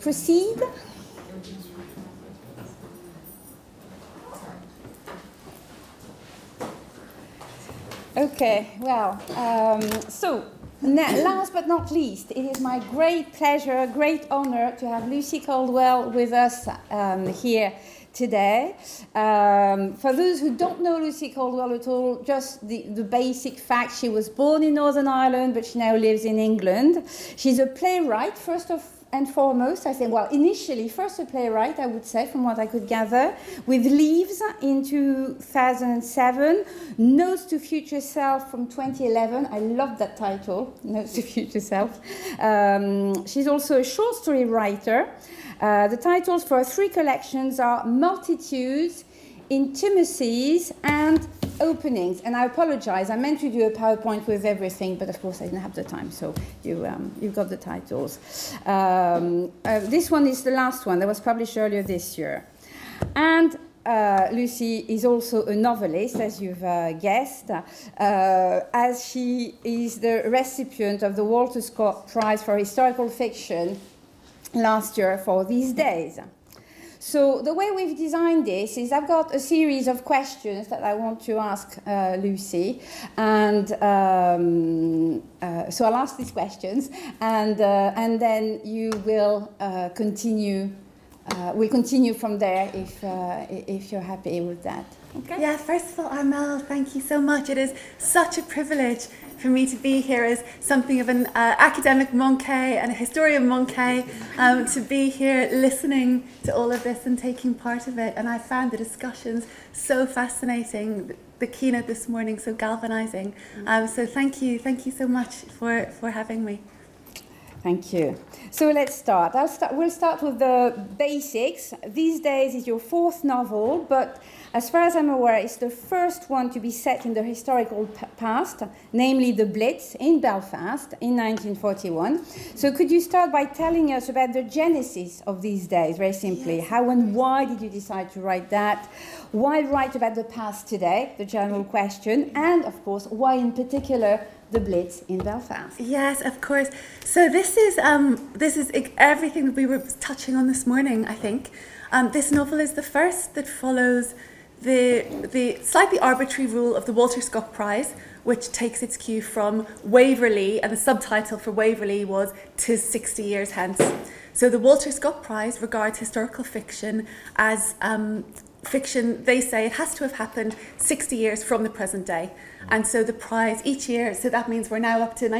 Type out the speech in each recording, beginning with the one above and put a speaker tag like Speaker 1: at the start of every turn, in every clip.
Speaker 1: proceed? Okay, well, last but not least, it is my great pleasure, great honor to have Lucy Caldwell with us here today. For those who don't know Lucy Caldwell at all, just the basic fact: she was born in Northern Ireland, but she now lives in England. She's a playwright, first and foremost, I think. Well, initially, first a playwright, I would say, from what I could gather, with Leaves in 2007, Notes to Future Self from 2011. I love that title, Notes to Future Self. She's also a short story writer. The titles for 3 collections are Multitudes, Intimacies, and Openings. And I apologize, I meant to do a PowerPoint with everything, but of course I didn't have the time, so you've got the titles. This one is the last one that was published earlier this year. And Lucy is also a novelist, as you've guessed, as she is the recipient of the Walter Scott Prize for Historical Fiction last year for These Days. So the way we've designed this is I've got a series of questions that I want to ask Lucy, and so I'll ask these questions, and then you will continue. We'll continue from there if you're happy with that. Okay.
Speaker 2: Yeah. First of all, Armelle, thank you so much. It is such a privilege for me to be here as something of an academic monkey and a historian monkey, to be here listening to all of this and taking part of it. And I found the discussions so fascinating, the keynote this morning so galvanizing. So thank you so much for having me.
Speaker 1: Thank you. So let's start. We'll start with the basics. These Days is your 4th novel, but as far as I'm aware, it's the first one to be set in the historical past, namely the Blitz in Belfast in 1941. So could you start by telling us about the genesis of These Days, very simply? Yes. How and why did you decide to write that? Why write about the past today, the general question, and of course, why in particular the Blitz in Belfast?
Speaker 2: Yes, of course. So this is everything that we were touching on this morning, I think. This novel is the first that follows the slightly arbitrary rule of the Walter Scott Prize, which takes its cue from Waverley, and the subtitle for Waverley was "'Tis 60 Years Hence." So the Walter Scott Prize regards historical fiction as fiction. They say it has to have happened 60 years from the present day. And so the prize each year, so that means we're now up to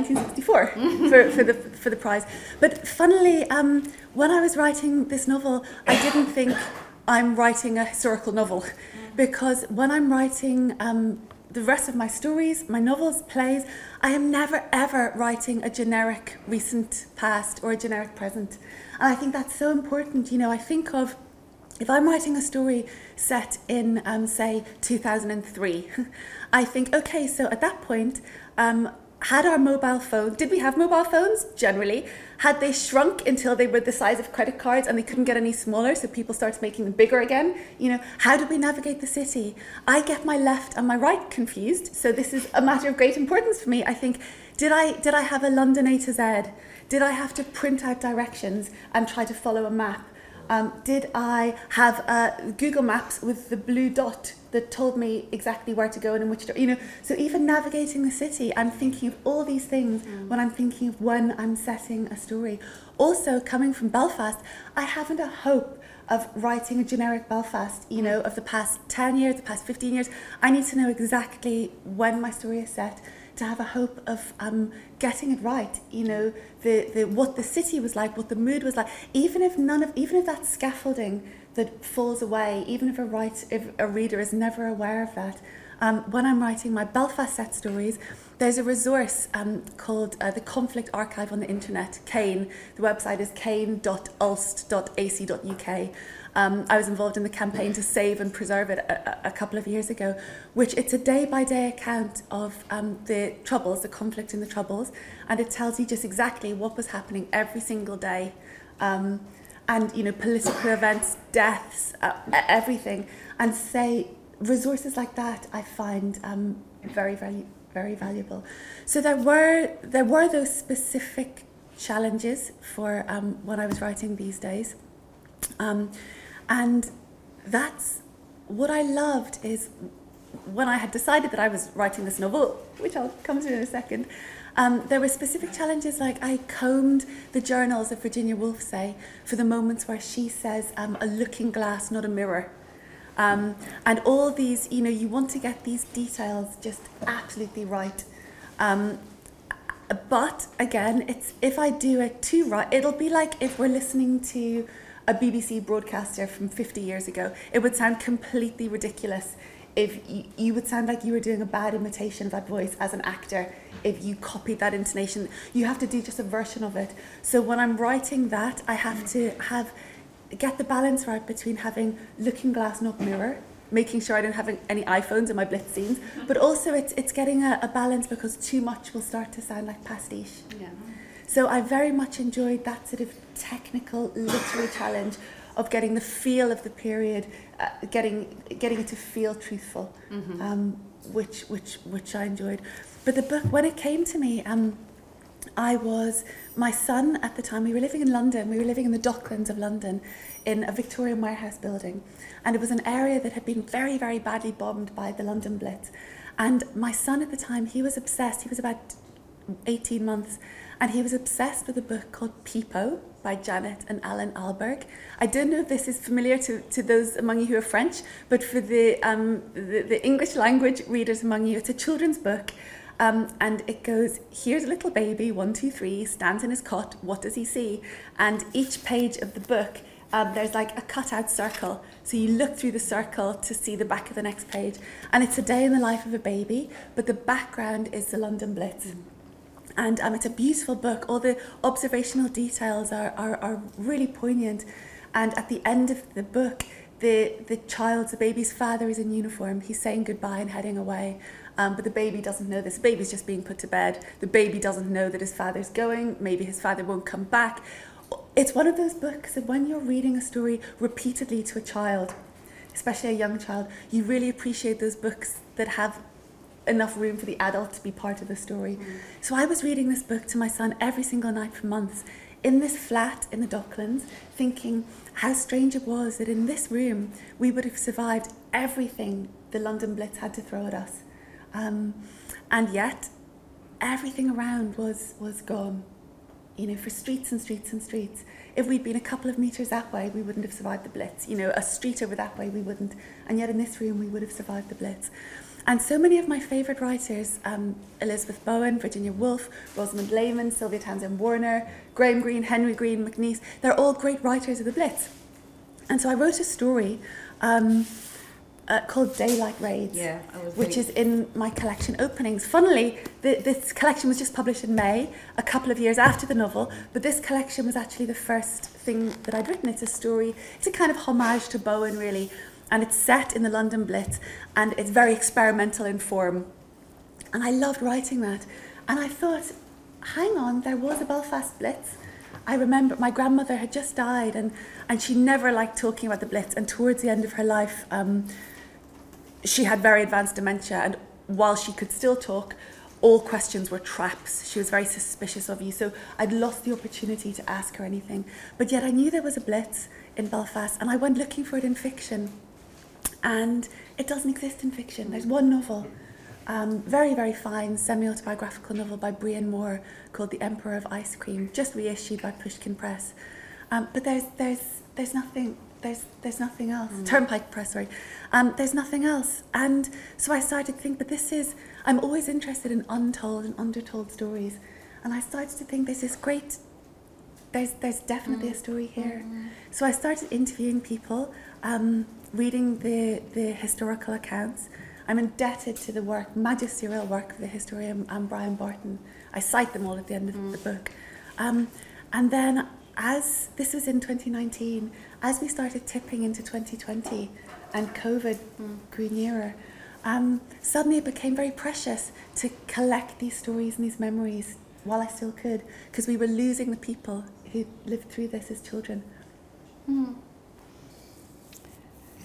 Speaker 2: 1964 for the prize. But funnily, when I was writing this novel, I didn't think I'm writing a historical novel, because when I'm writing the rest of my stories, my novels, plays, I am never ever writing a generic recent past or a generic present. And I think that's so important. You know, I think of, if I'm writing a story set in, say, 2003, I think, okay, so at that point, had our mobile phones, did we have mobile phones generally? Had they shrunk until they were the size of credit cards and they couldn't get any smaller, so people started making them bigger again? You know, how did we navigate the city? I get my left and my right confused, so this is a matter of great importance for me. I think, did I have a London A to Z? Did I have to print out directions and try to follow a map? Did I have Google Maps with the blue dot that told me exactly where to go and in which, you know? So even navigating the city, I'm thinking of all these things when I'm thinking of when I'm setting a story. Also, coming from Belfast, I haven't a hope of writing a generic Belfast, you know, of the past 10 years, the past 15 years. I need to know exactly when my story is set to have a hope of getting it right, you know, the what the city was like, what the mood was like, even if that scaffolding that falls away, even if a reader is never aware of that. When I'm writing my Belfast set stories, there's a resource called the Conflict Archive on the internet, CAIN. The website is cain.ulst.ac.uk. I was involved in the campaign to save and preserve it a couple of years ago, which it's a day-by-day account of the Troubles, the conflict in the Troubles, and it tells you just exactly what was happening every single day, and, you know, political events, deaths, everything. And say, resources like that I find very, very, very valuable. So there were those specific challenges for when I was writing these days. And that's what I loved is when I had decided that I was writing this novel, which I'll come to in a second, there were specific challenges, like I combed the journals of Virginia Woolf, say, for the moments where she says, a looking glass, not a mirror. And all these, you want to get these details just absolutely right. But again, if I do it too right, it'll be like if we're listening to a BBC broadcaster from 50 years ago. It would sound completely ridiculous if you would sound like you were doing a bad imitation of that voice as an actor. If you copied that intonation, you have to do just a version of it. So when I'm writing that, I have to get the balance right between having looking glass, not mirror, making sure I don't have any iPhones in my blitz scenes, but also it's getting a balance, because too much will start to sound like pastiche.
Speaker 1: Yeah.
Speaker 2: So I very much enjoyed that sort of technical literary challenge of getting the feel of the period, getting it to feel truthful, which I enjoyed. But the book, when it came to me, my son at the time, we were living in London, we were living in the Docklands of London in a Victorian warehouse building. And it was an area that had been very, very badly bombed by the London Blitz. And my son at the time, he was obsessed, he was about 18 months, and he was obsessed with a book called Peepo by Janet and Alan Alberg. I don't know if this is familiar to those among you who are French, but for the English language readers among you, it's a children's book. And it goes, here's a little baby, 1, 2, 3, stands in his cot, what does he see? And each page of the book, there's like a cutout circle. So you look through the circle to see the back of the next page. And it's a day in the life of a baby, but the background is the London Blitz. And it's a beautiful book. All the observational details are really poignant. And at the end of the book, the baby's father is in uniform. He's saying goodbye and heading away. But the baby doesn't know this. The baby's just being put to bed. The baby doesn't know that his father's going. Maybe his father won't come back. It's one of those books that when you're reading a story repeatedly to a child, especially a young child, you really appreciate those books that have enough room for the adult to be part of the story. So I was reading this book to my son every single night for months in this flat in the Docklands, thinking how strange it was that in this room we would have survived everything the London Blitz had to throw at us. And yet everything around was gone, for streets and streets and streets. If we'd been a couple of metres that way, we wouldn't have survived the Blitz. A street over that way, we wouldn't. And yet in this room, we would have survived the Blitz. And so many of my favourite writers, Elizabeth Bowen, Virginia Woolf, Rosamund Lehman, Sylvia Townsend Warner, Graham Greene, Henry Green, McNeice, they're all great writers of the Blitz. And so I wrote a story called Daylight Raids, which is in my collection Openings. Funnily, this collection was just published in May, a couple of years after the novel, but this collection was actually the first thing that I'd written. It's a story, it's a kind of homage to Bowen, really, and it's set in the London Blitz, and it's very experimental in form. And I loved writing that. And I thought, hang on, there was a Belfast Blitz. I remember my grandmother had just died, and she never liked talking about the Blitz, and towards the end of her life, she had very advanced dementia, and while she could still talk, all questions were traps. She was very suspicious of you, so I'd lost the opportunity to ask her anything. But yet I knew there was a Blitz in Belfast, and I went looking for it in fiction, and it doesn't exist in fiction. There's one novel, very, very fine semi-autobiographical novel by Brian Moore called The Emperor of Ice Cream, just reissued by Pushkin Press. But there's nothing. There's nothing else. Turnpike Press, sorry. There's nothing else. And so I started to think, I'm always interested in untold and undertold stories. And I started to think there's this great, there's definitely a story here. So I started interviewing people, reading the historical accounts. I'm indebted to the magisterial work of the historian Brian Barton. I cite them all at the end of the book. And then as this was in 2019, as we started tipping into 2020 and COVID grew nearer, suddenly it became very precious to collect these stories and these memories while I still could, because we were losing the people who lived through this as children.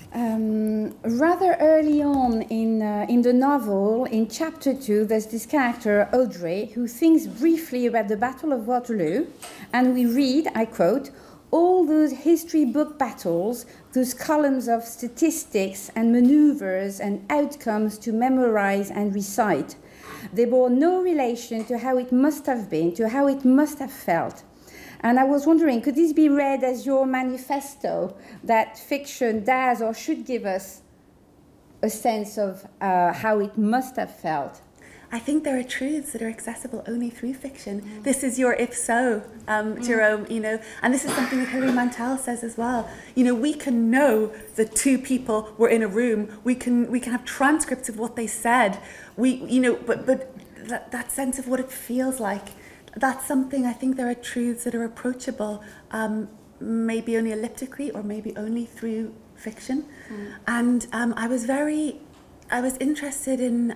Speaker 1: Rather early on in the novel, in chapter 2, there's this character, Audrey, who thinks briefly about the Battle of Waterloo, and we read, I quote, all those history book battles, those columns of statistics and maneuvers and outcomes to memorize and recite. They bore no relation to how it must have been, to how it must have felt. And I was wondering, could this be read as your manifesto that fiction does or should give us a sense of how it must have felt?
Speaker 2: I think there are truths that are accessible only through fiction. This is your if so, Jerome, and this is something that Hilary Mantel says as well. We can know that two people were in a room. We can have transcripts of what they said. But that sense of what it feels like, that's something. I think there are truths that are approachable, maybe only elliptically or maybe only through fiction. And I was interested in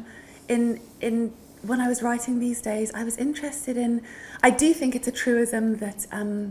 Speaker 2: when I was writing these days, I was interested in, I do think it's a truism that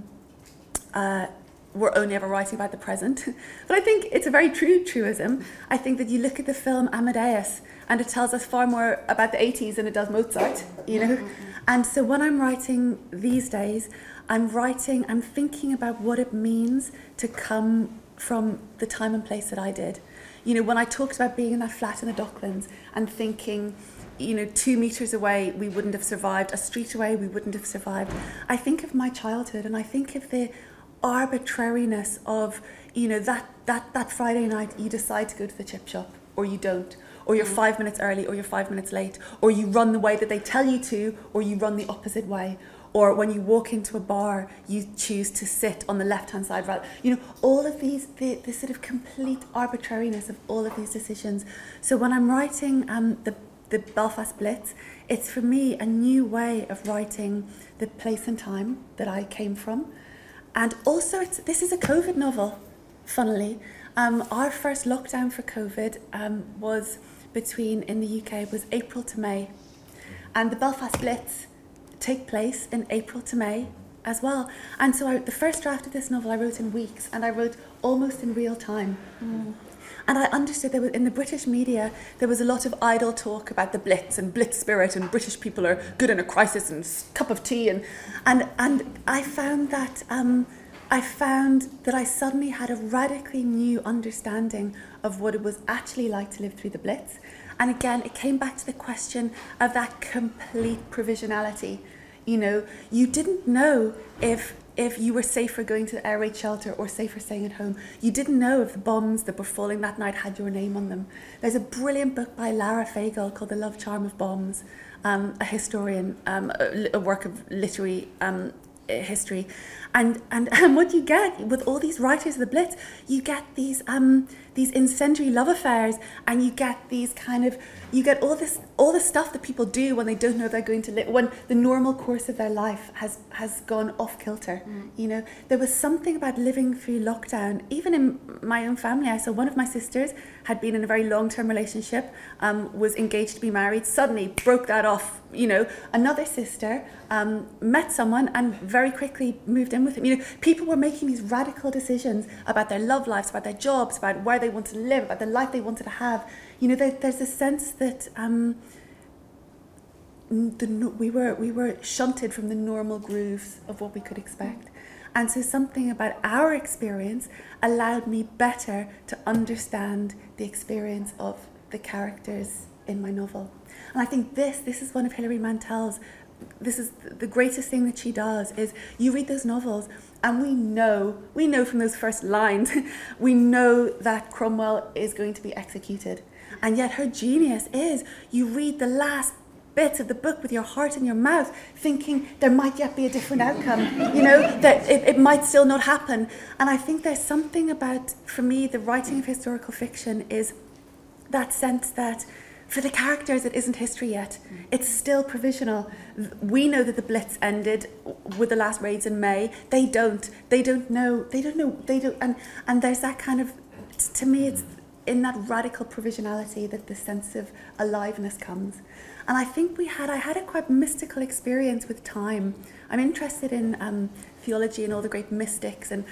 Speaker 2: we're only ever writing about the present, but I think it's a very true truism. I think that you look at the film Amadeus and it tells us far more about the 80s than it does Mozart, And so when I'm writing these days, I'm thinking about what it means to come from the time and place that I did. When I talked about being in that flat in the Docklands and thinking, 2 meters away, we wouldn't have survived, a street away, we wouldn't have survived. I think of my childhood and I think of the arbitrariness of, that Friday night you decide to go to the chip shop or you don't, or you're 5 minutes early or you're 5 minutes late, or you run the way that they tell you to, or you run the opposite way. Or when you walk into a bar, you choose to sit on the left-hand side. All of these, the sort of complete arbitrariness of all of these decisions. So when I'm writing the Belfast Blitz, it's for me a new way of writing the place and time that I came from. And also, this is a COVID novel, funnily. Our first lockdown for COVID was in the UK, was April to May. And the Belfast Blitz take place in April to May as well. And so the first draft of this novel I wrote in weeks, and I wrote almost in real time. And I understood there was, in the British media, there was a lot of idle talk about the Blitz and Blitz spirit, and British people are good in a crisis and cup of tea. And I found that I suddenly had a radically new understanding of what it was actually like to live through the Blitz. And again, it came back to the question of that complete provisionality. You didn't know if you were safer going to the air raid shelter or safer staying at home. You didn't know if the bombs that were falling that night had your name on them. There's a brilliant book by Lara Fagel called The Love Charm of Bombs, a historian, a work of literary history. And what you get with all these writers of the Blitz, you get these incendiary love affairs, and you get all the stuff that people do when they don't know they're going to live, when the normal course of their life has gone off kilter. There was something about living through lockdown. Even in my own family, I saw one of my sisters had been in a very long-term relationship, was engaged to be married, suddenly broke that off. Another sister met someone and very quickly moved in with him. People were making these radical decisions about their love lives, about their jobs, about where they wanted to live, about the life they wanted to have. There's a sense that we were shunted from the normal grooves of what we could expect. And so something about our experience allowed me better to understand the experience of the characters in my novel. And I think this is one of Hilary Mantel's, this is the greatest thing that she does, is you read those novels and we know from those first lines, we know that Cromwell is going to be executed. And yet her genius is, you read the last bits of the book with your heart in your mouth, thinking there might yet be a different outcome, that it might still not happen. And I think there's something about, for me, the writing of historical fiction is that sense that for the characters, it isn't history yet. It's still provisional. We know that the Blitz ended with the last raids in May. They don't know. And there's that kind of, to me, it's in that radical provisionality that the sense of aliveness comes. And I think I had a quite mystical experience with time. I'm interested in theology and all the great mystics, and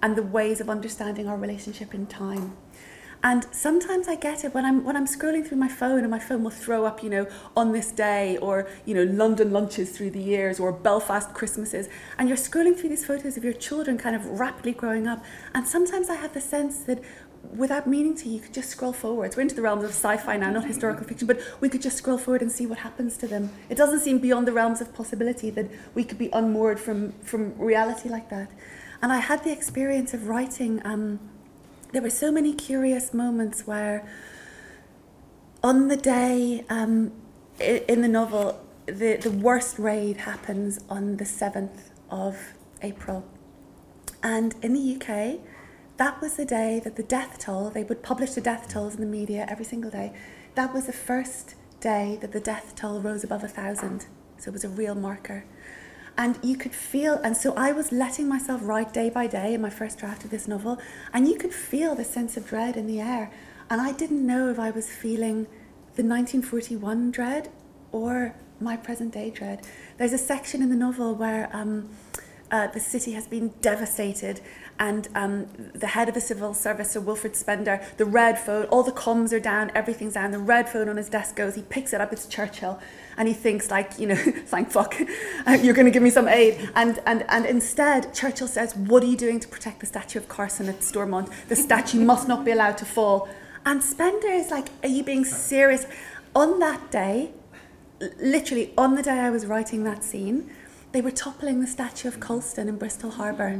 Speaker 2: and the ways of understanding our relationship in time. And sometimes I get it when I'm scrolling through my phone, and my phone will throw up, on this day, or, London lunches through the years, or Belfast Christmases. And you're scrolling through these photos of your children kind of rapidly growing up. And sometimes I have the sense that without meaning to, you could just scroll forwards. We're into the realms of sci-fi now, not historical fiction, but we could just scroll forward and see what happens to them. It doesn't seem beyond the realms of possibility that we could be unmoored from reality like that. And I had the experience of writing. There were so many curious moments where on the day in the novel, the worst raid happens on the 7th of April. And in the UK, that was the day that the death toll, they would publish the death tolls in the media every single day. That was the first day that the death toll rose above 1,000. So it was a real marker. And you could feel, and so I was letting myself write day by day in my first draft of this novel, and you could feel the sense of dread in the air. And I didn't know if I was feeling the 1941 dread or my present day dread. There's a section in the novel where the city has been devastated, and the head of the civil service, Sir Wilfrid Spender, the red phone, all the comms are down, everything's down, the red phone on his desk goes, he picks it up, it's Churchill, and he thinks thank fuck, you're going to give me some aid. And instead, Churchill says, what are you doing to protect the statue of Carson at Stormont? The statue must not be allowed to fall. And Spender is like, are you being serious? On that day, literally on the day I was writing that scene, they were toppling the statue of Colston in Bristol Harbour.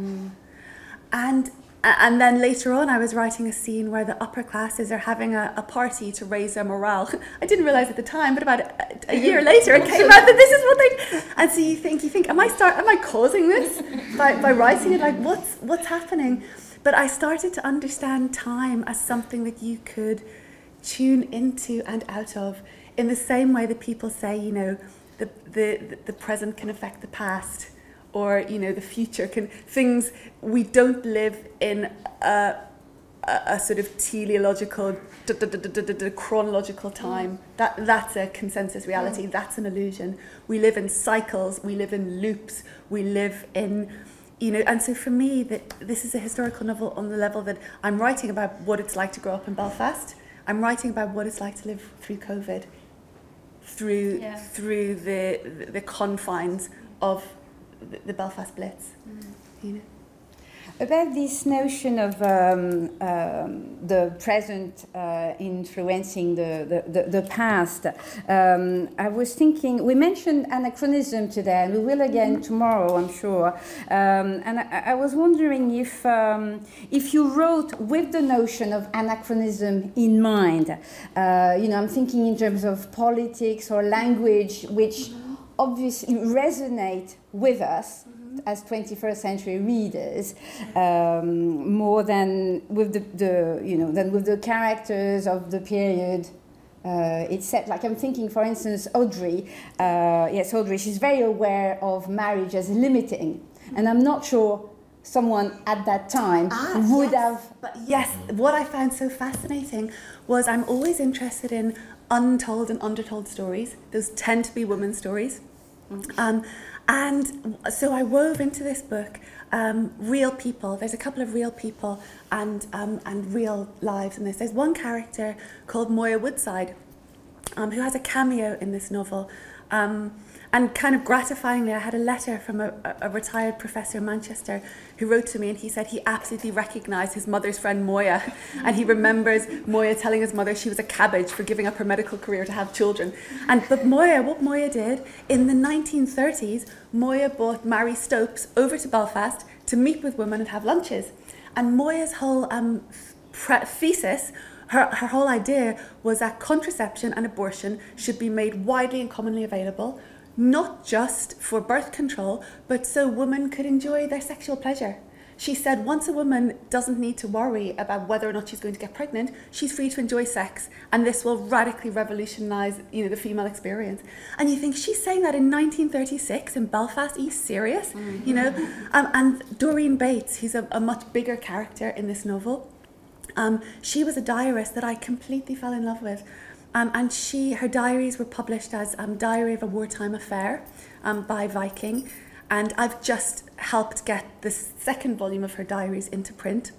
Speaker 2: And then later on, I was writing a scene where the upper classes are having a party to raise their morale. I didn't realise at the time, but about a year later, it came out that this is what they... And so you think, am I causing this by writing it? Like, what's happening? But I started to understand time as something that you could tune into and out of, in the same way that people say, the present can affect the past, or the future can, things, we don't live in a sort of teleological chronological time. That's a consensus reality. That's an illusion. We live in cycles, we live in loops, we live in, and so for me, this is a historical novel on the level that I'm writing about what it's like to grow up in Belfast. I'm writing about what it's like to live through COVID, through the confines of the Belfast Blitz.
Speaker 1: About this notion of the present influencing the past, I was thinking, we mentioned anachronism today, and we will again tomorrow, I'm sure. And I was wondering if you wrote with the notion of anachronism in mind. I'm thinking in terms of politics or language, which obviously resonate with us as 21st century readers, more than with the characters of the period itself. Like I'm thinking, for instance, Audrey. Audrey. She's very aware of marriage as limiting, and I'm not sure someone at that time would have.
Speaker 2: But yes, what I found so fascinating was I'm always interested in untold and undertold stories. Those tend to be women's stories. And so I wove into this book real people. There's a couple of real people and real lives in this. There's one character called Moya Woodside, who has a cameo in this novel. And kind of gratifyingly, I had a letter from a retired professor in Manchester who wrote to me, and he said he absolutely recognised his mother's friend Moya, and he remembers Moya telling his mother she was a cabbage for giving up her medical career to have children. But Moya, what Moya did, in the 1930s, Moya brought Mary Stopes over to Belfast to meet with women and have lunches. And Moya's whole thesis, her whole idea was that contraception and abortion should be made widely and commonly available, not just for birth control, but so women could enjoy their sexual pleasure. She said once a woman doesn't need to worry about whether or not she's going to get pregnant, she's free to enjoy sex, and this will radically revolutionise, the female experience. And you think, she's saying that in 1936 in Belfast? Are you serious? And Doreen Bates, who's a much bigger character in this novel, she was a diarist that I completely fell in love with. And her diaries were published as Diary of a Wartime Affair by Viking. and I've just helped get the second volume of her diaries into print.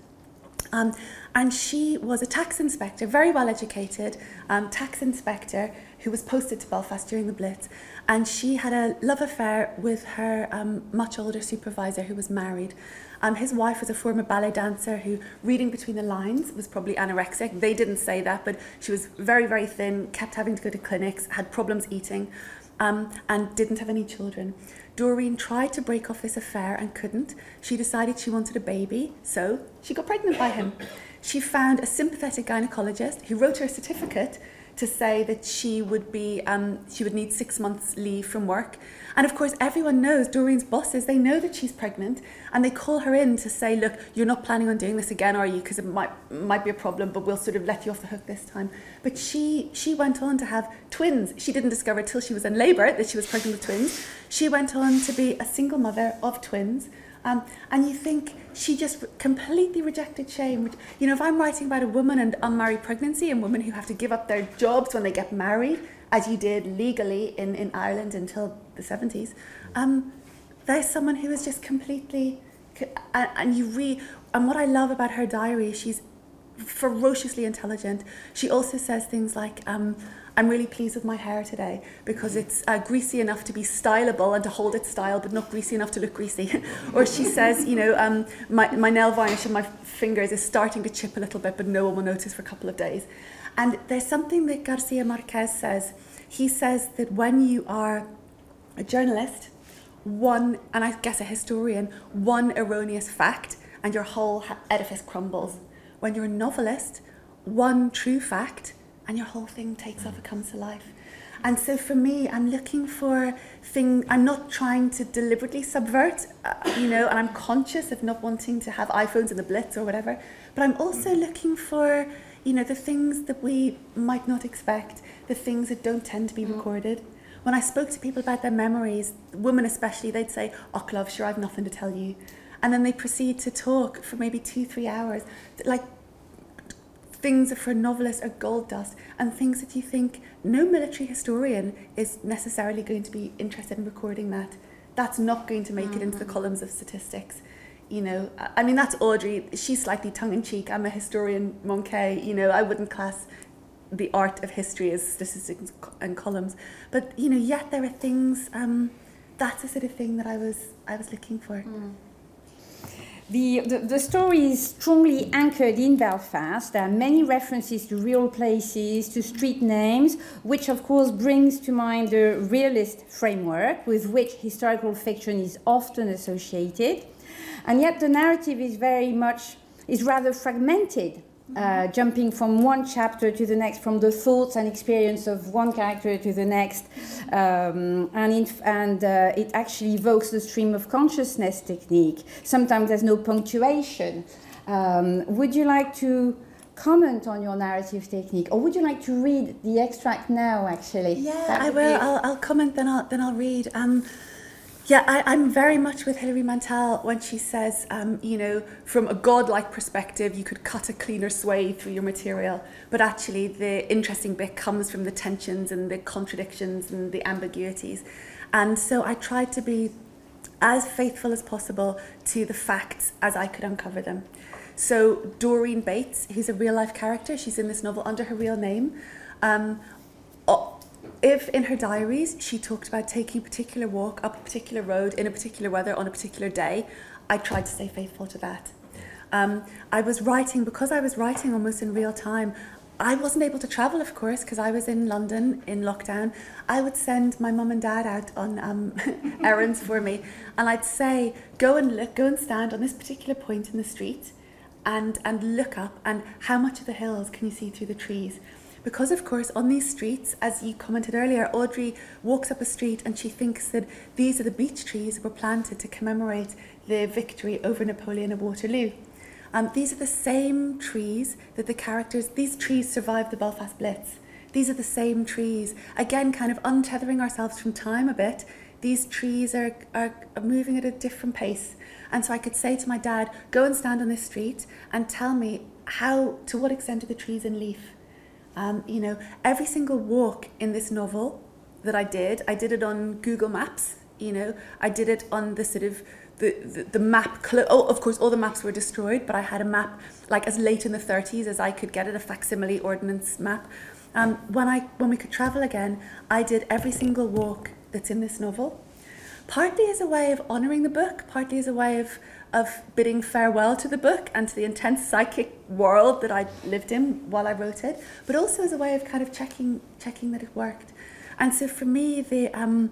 Speaker 2: And she was a tax inspector, very well educated, tax inspector who was posted to Belfast during the Blitz. And she had a love affair with her much older supervisor who was married. His wife was a former ballet dancer who, reading between the lines, was probably anorexic. They didn't say that, but she was very, very thin, kept having to go to clinics, had problems eating, and didn't have any children. Doreen tried to break off this affair and couldn't. She decided she wanted a baby, so she got pregnant by him. She found a sympathetic gynecologist who wrote her a certificate to say that she would need 6 months leave from work. And of course, everyone knows, Doreen's bosses, they know that she's pregnant, and they call her in to say, look, you're not planning on doing this again, are you? Because it might be a problem, but we'll sort of let you off the hook this time. But she went on to have twins. She didn't discover till she was in labour that she was pregnant with twins. She went on to be a single mother of twins. And you think she just completely rejected shame. You know, if I'm writing about a woman and unmarried pregnancy and women who have to give up their jobs when they get married, as you did legally in Ireland until the 70s, there's someone who is just completely... And what I love about her diary, she's ferociously intelligent. She also says things like... I'm really pleased with my hair today because it's greasy enough to be styleable and to hold its style, but not greasy enough to look greasy. Or she says, you know, my nail varnish on my fingers is starting to chip a little bit, but no one will notice for a couple of days. And there's something that Garcia Marquez says. He says that when you are a journalist, and I guess a historian, one erroneous fact and your whole edifice crumbles. When you're a novelist, one true fact and your whole thing takes off, it comes to life. And so for me, I'm looking for I'm not trying to deliberately subvert, and I'm conscious of not wanting to have iPhones in the Blitz or whatever, but I'm also looking for, the things that we might not expect, the things that don't tend to be recorded. When I spoke to people about their memories, women especially, they'd say, "Oh, love, sure, I've nothing to tell you." And then they proceed to talk for maybe 2-3 hours, like things that for novelists are gold dust, and things that you think no military historian is necessarily going to be interested in recording that. That's not going to make it into the columns of statistics. I mean, that's Audrey. She's slightly tongue-in-cheek. I'm a historian, Monkey. I wouldn't class the art of history as statistics and columns. But, yet there are things, that's the sort of thing that I was looking for.
Speaker 1: The story is strongly anchored in Belfast. There are many references to real places, to street names, which of course brings to mind the realist framework with which historical fiction is often associated. And yet the narrative is rather fragmented, jumping from one chapter to the next, from the thoughts and experience of one character to the next, and it actually evokes the stream of consciousness technique. Sometimes there's no punctuation. Would you like to comment on your narrative technique, or would you like to read the extract now? Actually,
Speaker 2: yeah, I will. I'll comment, then I'll read. I'm very much with Hilary Mantel when she says, from a godlike perspective, you could cut a cleaner swathe through your material, but actually the interesting bit comes from the tensions and the contradictions and the ambiguities. And so I tried to be as faithful as possible to the facts as I could uncover them. So Doreen Bates, who's a real-life character, she's in this novel under her real name. If in her diaries she talked about taking a particular walk up a particular road in a particular weather on a particular day, I tried to stay faithful to that. Because I was writing almost in real time, I wasn't able to travel, of course, because I was in London in lockdown. I would send my mum and dad out on errands for me, and I'd say, go and stand on this particular point in the street and look up, and how much of the hills can you see through the trees? Because, of course, on these streets, as you commented earlier, Audrey walks up a street and she thinks that these are the beech trees that were planted to commemorate the victory over Napoleon at Waterloo. These are the same trees that these trees survived the Belfast Blitz. These are the same trees. Again, kind of untethering ourselves from time a bit, these trees are moving at a different pace. And so I could say to my dad, go and stand on this street and tell me to what extent are the trees in leaf? Every single walk in this novel that I did it on Google Maps You know, I did it on the sort of the map. Of course, all the maps were destroyed, but I had a map like as late in the 30s as I could get it, a facsimile ordnance map. When we could travel again, I did every single walk that's in this novel, partly as a way of honouring the book, partly as a way of bidding farewell to the book and to the intense psychic world that I lived in while I wrote it, but also as a way of kind of checking that it worked. And so for me, the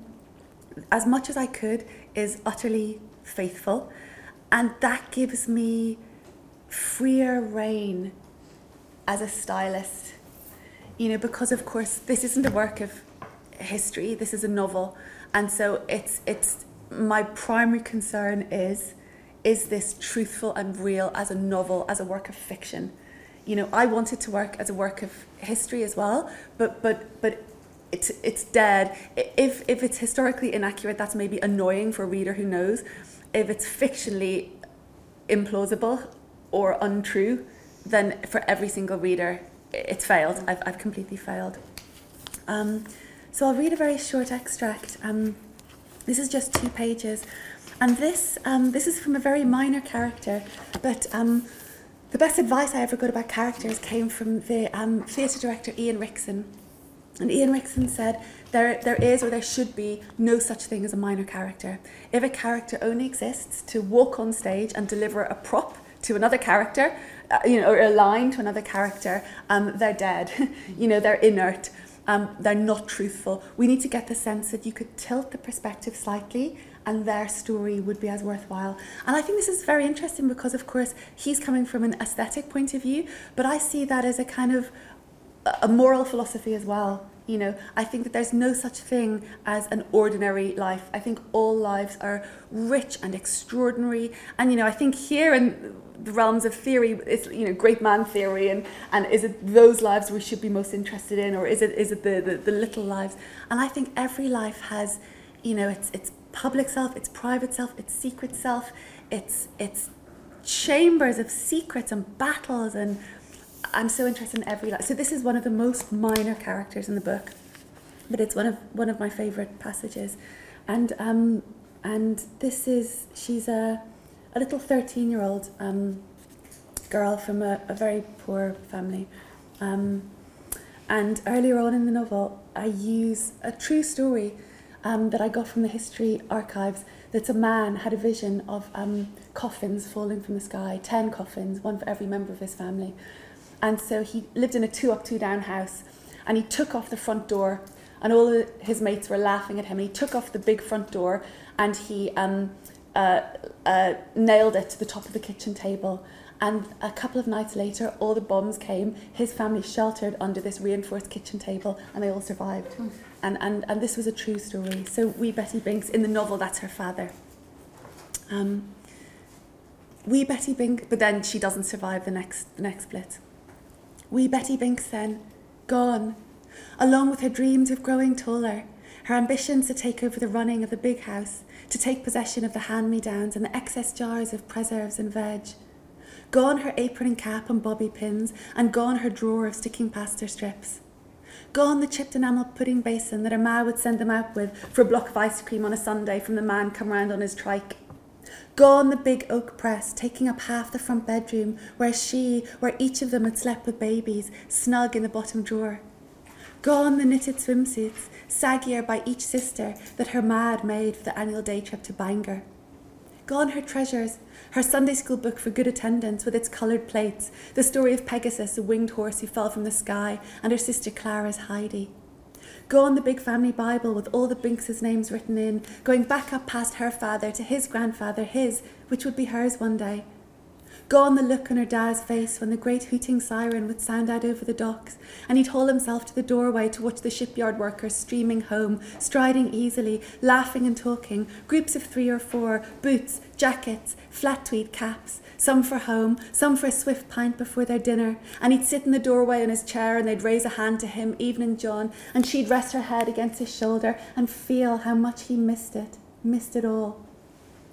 Speaker 2: as much as I could is utterly faithful, and that gives me freer rein as a stylist, you know, because of course this isn't a work of history, this is a novel, and so it's my primary concern is this truthful and real as a novel, as a work of fiction. You know, I want it to work as a work of history as well, but it's dead. If it's historically inaccurate, that's maybe annoying for a reader who knows. If it's fictionally implausible or untrue, then for every single reader, it's failed. I've completely failed. So I'll read a very short extract. This is just 2 pages. And this is from a very minor character, but the best advice I ever got about characters came from the theatre director Ian Rickson. And Ian Rickson said, there is or there should be no such thing as a minor character. If a character only exists to walk on stage and deliver a prop to another character, or a line to another character, they're dead. They're inert. They're not truthful. We need to get the sense that you could tilt the perspective slightly and their story would be as worthwhile. And I think this is very interesting because, of course, he's coming from an aesthetic point of view, but I see that as a kind of a moral philosophy as well. I think that there's no such thing as an ordinary life. I think all lives are rich and extraordinary. And, I think here in the realms of theory, it's, great man theory, and is it those lives we should be most interested in, or is it the little lives? And I think every life has, its public self, its private self, its secret self, its chambers of secrets and battles, and I'm so interested in every life. So this is one of the most minor characters in the book, but it's one of my favourite passages, and this is, she's a little 13-year-old girl from a very poor family, and earlier on in the novel I use a true story that I got from the history archives, that a man had a vision of coffins falling from the sky, 10 coffins, one for every member of his family. And so he lived in a 2-up, 2-down house, and he took off the front door, and all his mates were laughing at him. He took off the big front door and he nailed it to the top of the kitchen table. And a couple of nights later, all the bombs came. His family sheltered under this reinforced kitchen table, and they all survived. And this was a true story. So wee Betty Binks, in the novel, that's her father. Wee Betty Binks, but then she doesn't survive the next blitz. Wee Betty Binks then, gone, along with her dreams of growing taller, her ambitions to take over the running of the big house, to take possession of the hand-me-downs and the excess jars of preserves and veg. Gone her apron and cap and bobby pins, and gone her drawer of sticking pasta strips. Gone the chipped enamel pudding basin that her ma would send them out with for a block of ice cream on a Sunday from the man come round on his trike. Gone the big oak press, taking up half the front bedroom, where each of them had slept with babies, snug in the bottom drawer. Gone the knitted swimsuits, saggier by each sister, that her ma had made for the annual day trip to Bangor. Gone her treasures, her Sunday school book for good attendance with its coloured plates, the story of Pegasus, a winged horse who fell from the sky, and her sister Clara's Heidi. Gone the big family Bible with all the Binks' names written in, going back up past her father to his grandfather, his, which would be hers one day. Gone the look on her dad's face when the great hooting siren would sound out over the docks, and he'd haul himself to the doorway to watch the shipyard workers streaming home, striding easily, laughing and talking, groups of 3 or 4, boots, jackets, flat tweed caps, some for home, some for a swift pint before their dinner, and he'd sit in the doorway in his chair and they'd raise a hand to him, Evening John, and she'd rest her head against his shoulder and feel how much he missed it all.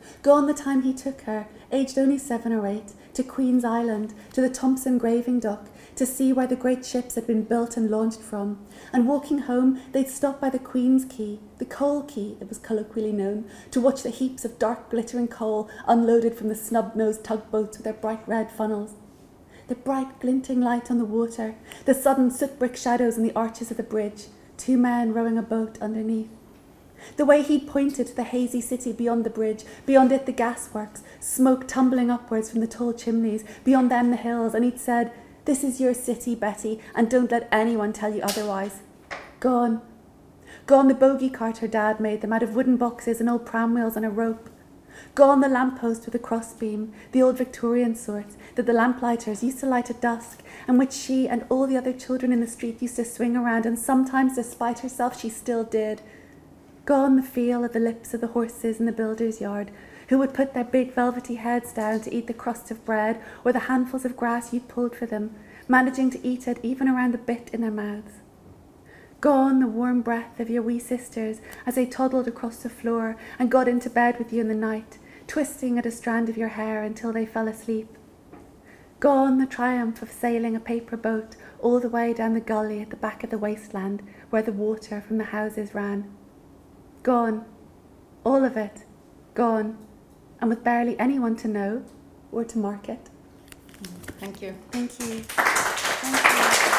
Speaker 2: Gone the time he took her, aged only 7 or 8, to Queen's Island, to the Thompson graving dock, to see where the great ships had been built and launched from. And walking home, they'd stop by the Queen's Quay, the coal quay it was colloquially known, to watch the heaps of dark glittering coal unloaded from the snub-nosed tugboats with their bright red funnels. The bright glinting light on the water, the sudden soot-brick shadows on the arches of the bridge, 2 men rowing a boat underneath. The way he'd pointed to the hazy city beyond the bridge, beyond it the gasworks, smoke tumbling upwards from the tall chimneys, beyond them the hills, and he'd said, "This is your city, Betty, and don't let anyone tell you otherwise." Gone. Gone the bogey cart her dad made them out of wooden boxes and old pram wheels and a rope. Gone the lamppost with a crossbeam, the old Victorian sort that the lamplighters used to light at dusk, and which she and all the other children in the street used to swing around, and sometimes, despite herself, she still did. Gone the feel of the lips of the horses in the builder's yard, who would put their big velvety heads down to eat the crust of bread or the handfuls of grass you pulled for them, managing to eat it even around the bit in their mouths. Gone the warm breath of your wee sisters as they toddled across the floor and got into bed with you in the night, twisting at a strand of your hair until they fell asleep. Gone the triumph of sailing a paper boat all the way down the gully at the back of the wasteland where the water from the houses ran. Gone. All of it. Gone. And with barely anyone to know or to mark it.
Speaker 1: Thank you.
Speaker 2: Thank you. Thank you.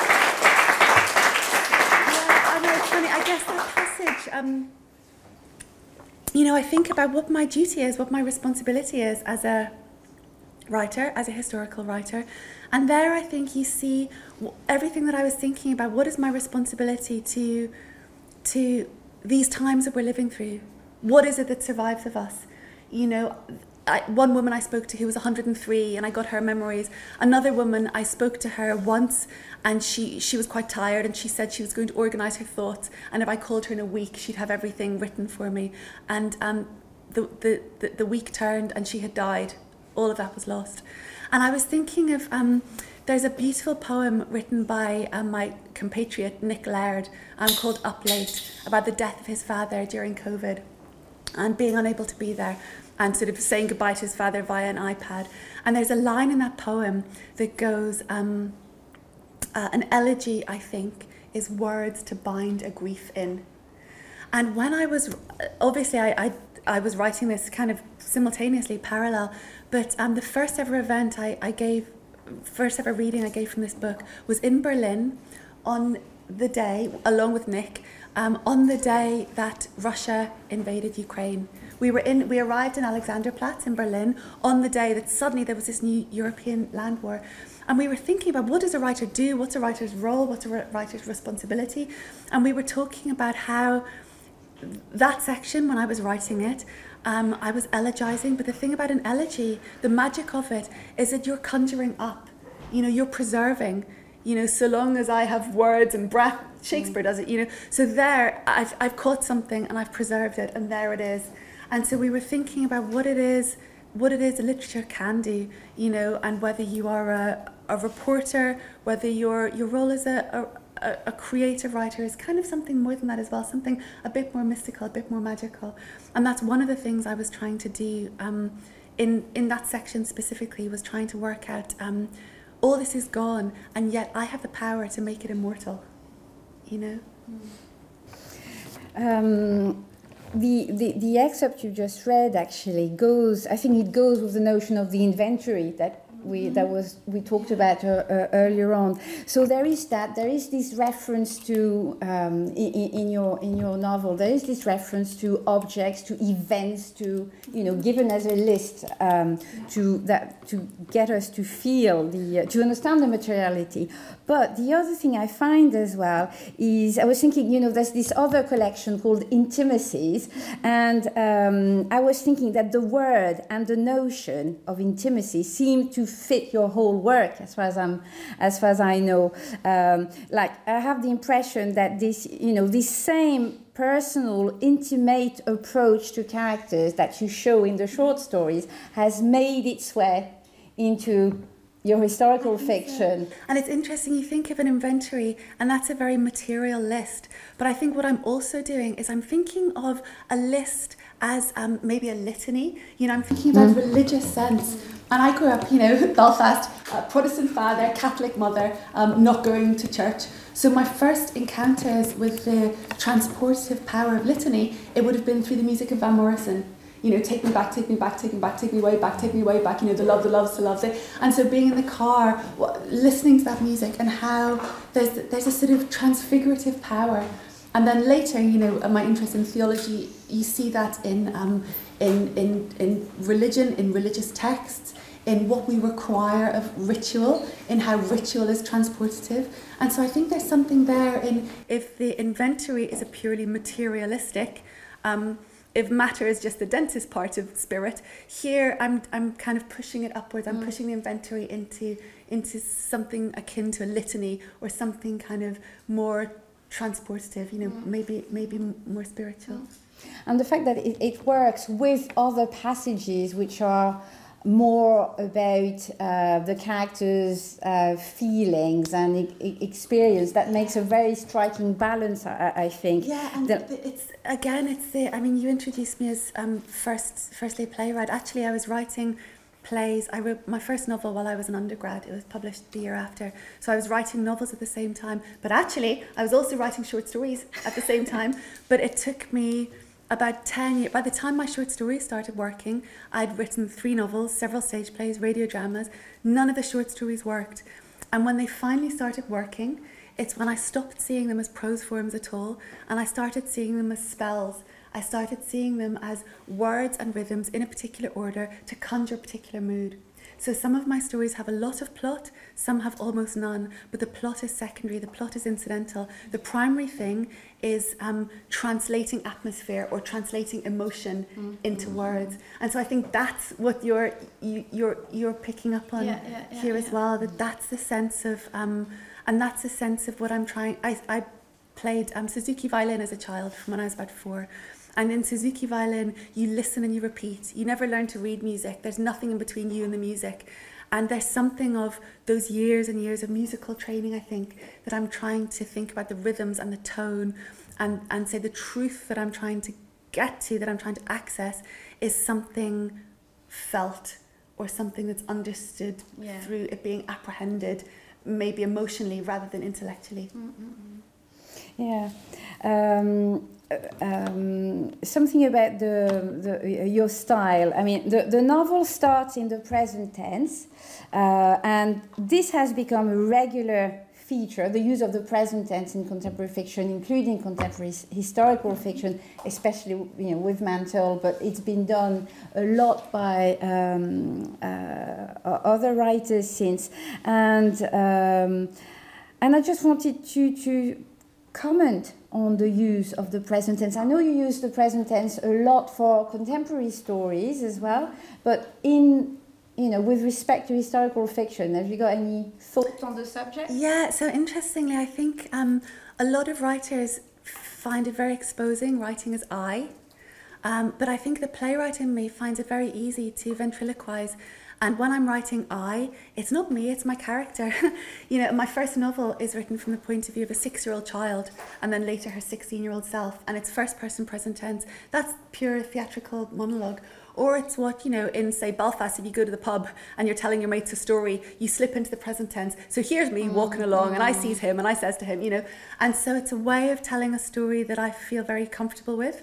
Speaker 2: Yeah, I know it's funny. I guess that passage, I think about what my duty is, what my responsibility is as a writer, as a historical writer. And there I think you see everything that I was thinking about. What is my responsibility to these times that we're living through? What is it that survives of us? One woman I spoke to who was 103 and I got her memories. Another woman, I spoke to her once and she was quite tired and she said she was going to organise her thoughts, and if I called her in a week she'd have everything written for me. And the week turned and she had died. All of that was lost. And I was thinking of, there's a beautiful poem written by my compatriot Nick Laird called Up Late, about the death of his father during COVID and being unable to be there and sort of saying goodbye to his father via an iPad. And there's a line in that poem that goes, an elegy, I think, is words to bind a grief in. And when I was, obviously I was writing this kind of simultaneously, parallel, but the first ever event I gave, first ever reading I gave from this book was in Berlin on the day, along with Nick, on the day that Russia invaded Ukraine. We arrived in Alexanderplatz in Berlin on the day that suddenly there was this new European land war. And we were thinking about, what does a writer do? What's a writer's role? What's a writer's responsibility? And we were talking about how that section, when I was writing it, I was elegizing. But the thing about an elegy, the magic of it, is that you're conjuring up. You're preserving. So long as I have words and breath, Shakespeare does it, So there, I've caught something and I've preserved it, and there it is. And so we were thinking about what it is literature can do, and whether you are a reporter, whether your role as a creative writer is kind of something more than that as well, something a bit more mystical, a bit more magical. And that's one of the things I was trying to do in that section specifically, was trying to work out, all this is gone, and yet I have the power to make it immortal,
Speaker 1: The excerpt you just read actually goes with the notion of the inventory that we talked about earlier on. So there is this reference to in your novel. There is this reference to objects, to events, to given as a list to get us to feel to understand the materiality. But the other thing I find as well is, I was thinking, there's this other collection called Intimacies, and I was thinking that the word and the notion of intimacy seem to fit your whole work, as far as I know. I have the impression that this same personal, intimate approach to characters that you show in the short stories has made its way into your historical fiction.
Speaker 2: And it's interesting, you think of an inventory, and that's a very material list. But I think what I'm also doing is I'm thinking of a list as maybe a litany. I'm thinking about religious sense. And I grew up, Belfast, Protestant father, Catholic mother, not going to church. So my first encounters with the transportive power of litany, it would have been through the music of Van Morrison. Take me back, take me back, take me back, take me way back, take me way back, the love, the loves, the loves. And so being in the car, listening to that music and how there's a sort of transfigurative power. And then later, my interest in theology, you see that in religion, in religious texts, in what we require of ritual, in how ritual is transportative. And so I think there's something there in, if the inventory is a purely materialistic, if matter is just the densest part of spirit, here I'm kind of pushing it upwards. I'm pushing the inventory into something akin to a litany, or something kind of more transportative, maybe more spiritual.
Speaker 1: And the fact that it works with other passages which are more about the characters' feelings and experience, that makes a very striking balance, I think.
Speaker 2: Yeah, and you introduced me as firstly a playwright. Actually, I was writing plays. I wrote my first novel while I was an undergrad. It was published the year after. So I was writing novels at the same time. But actually, I was also writing short stories at the same time. But it took me about 10 years. By the time my short stories started working, I'd written 3 novels, several stage plays, radio dramas. None of the short stories worked. And when they finally started working, it's when I stopped seeing them as prose forms at all, and I started seeing them as spells. I started seeing them as words and rhythms in a particular order to conjure a particular mood. So some of my stories have a lot of plot, some have almost none, but the plot is secondary, the plot is incidental. The primary thing is translating atmosphere or translating emotion into words. And so I think that's what you're picking up on here as well, that's the sense of, and that's the sense of what I'm trying. I played Suzuki violin as a child from when I was about 4. And in Suzuki violin, you listen and you repeat. You never learn to read music. There's nothing in between you and the music. And there's something of those years and years of musical training, I think, that I'm trying to think about the rhythms and the tone, and say the truth that I'm trying to get to, that I'm trying to access, is something felt or something that's understood through it being apprehended, maybe emotionally rather than intellectually.
Speaker 1: Yeah. Something about your style. I mean, the novel starts in the present tense, and this has become a regular feature, the use of the present tense in contemporary fiction, including contemporary historical fiction, especially with Mantle, but it's been done a lot by other writers since. And I just wanted to comment on the use of the present tense. I know you use the present tense a lot for contemporary stories as well, but with respect to historical fiction, have you got any thoughts on the subject?
Speaker 2: Yeah, so interestingly, I think a lot of writers find it very exposing, writing as I, but I think the playwright in me finds it very easy to ventriloquize. And when I'm writing I, it's not me, it's my character. My first novel is written from the point of view of a 6-year-old child, and then later her 16-year-old self, and it's first person present tense. That's pure theatrical monologue. Or it's what, in, say, Belfast, if you go to the pub and you're telling your mates a story, you slip into the present tense. So here's me walking along, and I sees him, and I says to him, And so it's a way of telling a story that I feel very comfortable with.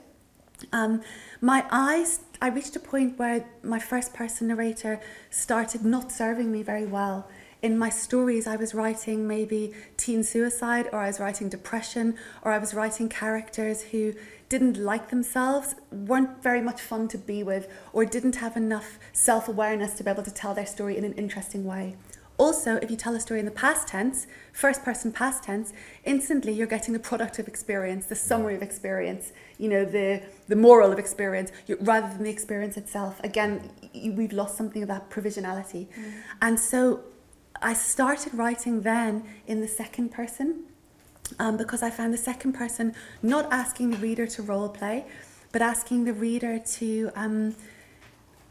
Speaker 2: I reached a point where my first person narrator started not serving me very well. In my stories, I was writing maybe teen suicide, or I was writing depression, or I was writing characters who didn't like themselves, weren't very much fun to be with, or didn't have enough self-awareness to be able to tell their story in an interesting way. Also, if you tell a story in the past tense, first person past tense, instantly you're getting the product of experience, the summary of experience, the moral of experience, rather than the experience itself. Again, we've lost something of that provisionality. And so I started writing then in the second person, because I found the second person not asking the reader to role play, but asking the reader to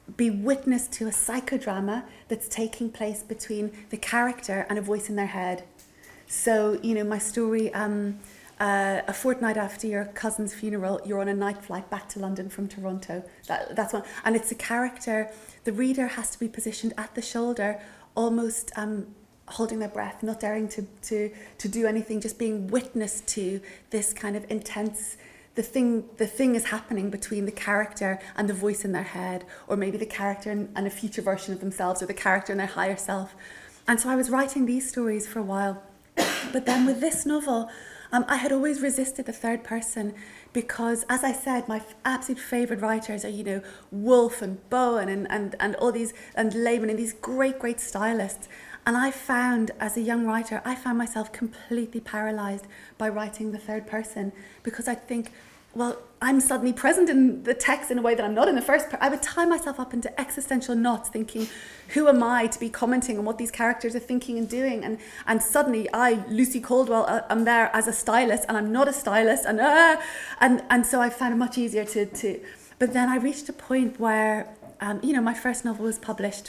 Speaker 2: be witness to a psychodrama that's taking place between the character and a voice in their head. So, you know, my story, a fortnight after your cousin's funeral, you're on a night flight back to London from Toronto. That's one. And it's a character, the reader has to be positioned at the shoulder, almost holding their breath, not daring to do anything, just being witness to this kind of intense, the thing is happening between the character and the voice in their head, or maybe the character and a future version of themselves, or the character and their higher self. And so I was writing these stories for a while. But then with this novel, I had always resisted the third person because, as I said, my absolute favourite writers are, you know, Woolf and Bowen and all these, and Lehman, and these great stylists. And I found, as a young writer, I found myself completely paralysed by writing the third person, because I think, well, I'm suddenly present in the text in a way that I'm not in the first person. I would tie myself up into existential knots thinking, who am I to be commenting on what these characters are thinking and doing? And suddenly I, Lucy Caldwell, I'm there as a stylist, and I'm not a stylist. And so I found it much easier to. But then I reached a point where, you know, my first novel was published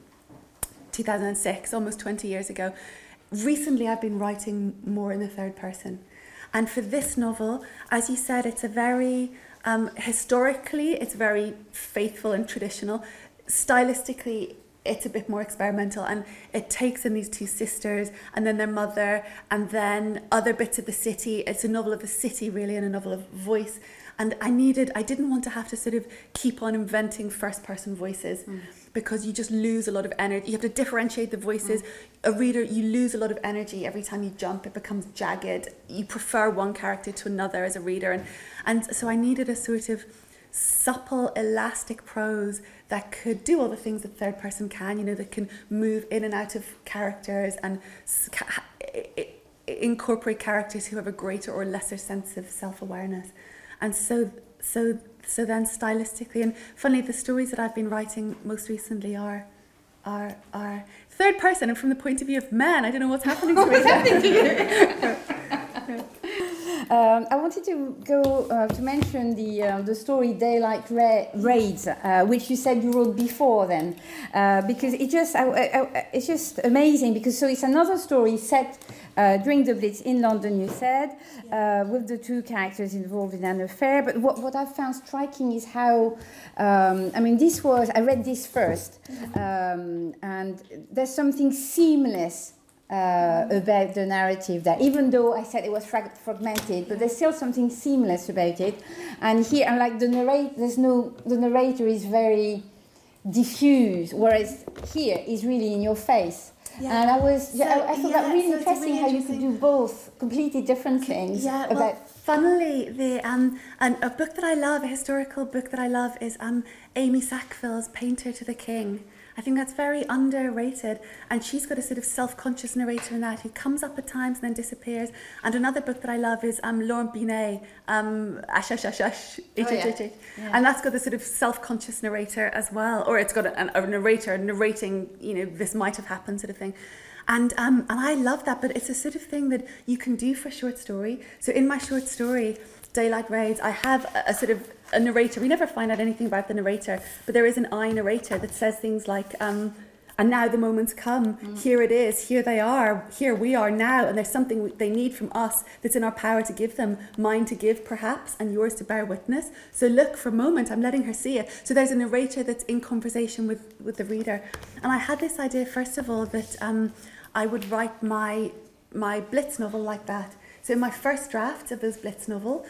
Speaker 2: 2006, almost 20 years ago. Recently, I've been writing more in the third person. And for this novel, as you said, it's a very, historically, it's very faithful and traditional. Stylistically, it's a bit more experimental, and it takes in these two sisters and then their mother and then other bits of the city. It's a novel of the city, really, and a novel of voice. And I didn't want to have to sort of keep on inventing first person voices because you just lose a lot of energy. You have to differentiate the voices. A reader, you lose a lot of energy every time you jump. It becomes jagged. You prefer one character to another as a reader. And so I needed a sort of supple, elastic prose that could do all the things that third person can, you know, that can move in and out of characters and incorporate characters who have a greater or lesser sense of self-awareness. And so then stylistically, and funnily, the stories that I've been writing most recently are third person, and from the point of view of men. I don't know what's happening to me.
Speaker 1: I wanted to go to mention the story Daylight Raids, which you said you wrote before then, because it's just amazing, because so it's another story set during the Blitz in London, you said, with the two characters involved in an affair. But what I found striking is how, I read this first, and there's something seamless about the narrative there, even though I said it was fragmented, but there's still something seamless about it. And here, unlike the narrator is very diffuse, whereas here is really in your face. Yeah. And I thought that really interesting how you could do both completely different things.
Speaker 2: Yeah, well, funnily, and a book that I love, a historical book that I love, is Amy Sackville's Painter to the King. I think that's very underrated, and she's got a sort of self-conscious narrator in that who comes up at times and then disappears. And another book that I love is Laurent Binet, Ash, H. And that's got the sort of self-conscious narrator as well, or it's got a narrator narrating, you know, this might have happened sort of thing. And I love that, but it's a sort of thing that you can do for short story. So in my short story, Daylight Raids, I have a sort of a narrator. We never find out anything about the narrator, but there is an I narrator that says things like, and now the moment's come, here it is, here they are, here we are now, and there's something they need from us that's in our power to give them, mine to give perhaps, and yours to bear witness. So look, for a moment, I'm letting her see it. So there's a narrator that's in conversation with the reader. And I had this idea, first of all, that I would write my Blitz novel like that. So in my first draft of this Blitz novel,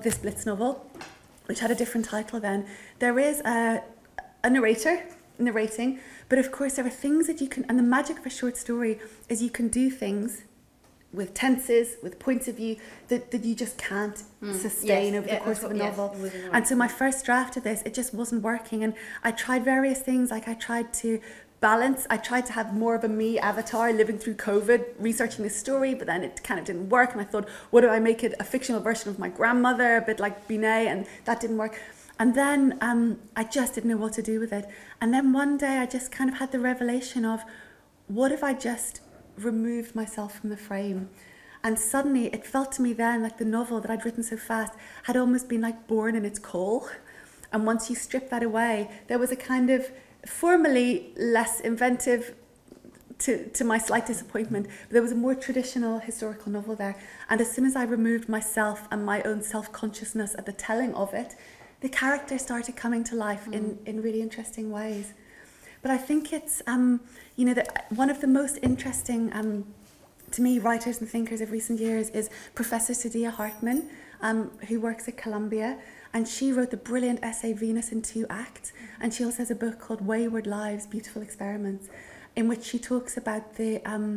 Speaker 2: which had a different title then, there is a narrator narrating, but of course there are things that you can, and the magic of a short story is you can do things with tenses, with points of view that you just can't sustain over the course of a novel. And so my first draft of this, it just wasn't working, and I tried various things, like I tried to balance. I tried to have more of a me avatar living through COVID, researching this story, but then it kind of didn't work. And I thought, what do I make it? A fictional version of my grandmother, a bit like Binet, and that didn't work. And then I just didn't know what to do with it. And then one day I just kind of had the revelation of, what if I just removed myself from the frame? And suddenly it felt to me then like the novel that I'd written so fast had almost been like born in its coal. And once you strip that away, there was a kind of formally less inventive, to my slight disappointment, but there was a more traditional historical novel there. And as soon as I removed myself and my own self-consciousness at the telling of it, the character started coming to life in really interesting ways. But I think it's, one of the most interesting, to me, writers and thinkers of recent years is Professor Saidiya Hartman, who works at Columbia. And she wrote the brilliant essay Venus in Two Acts. And she also has a book called Wayward Lives, Beautiful Experiments, in which she talks about the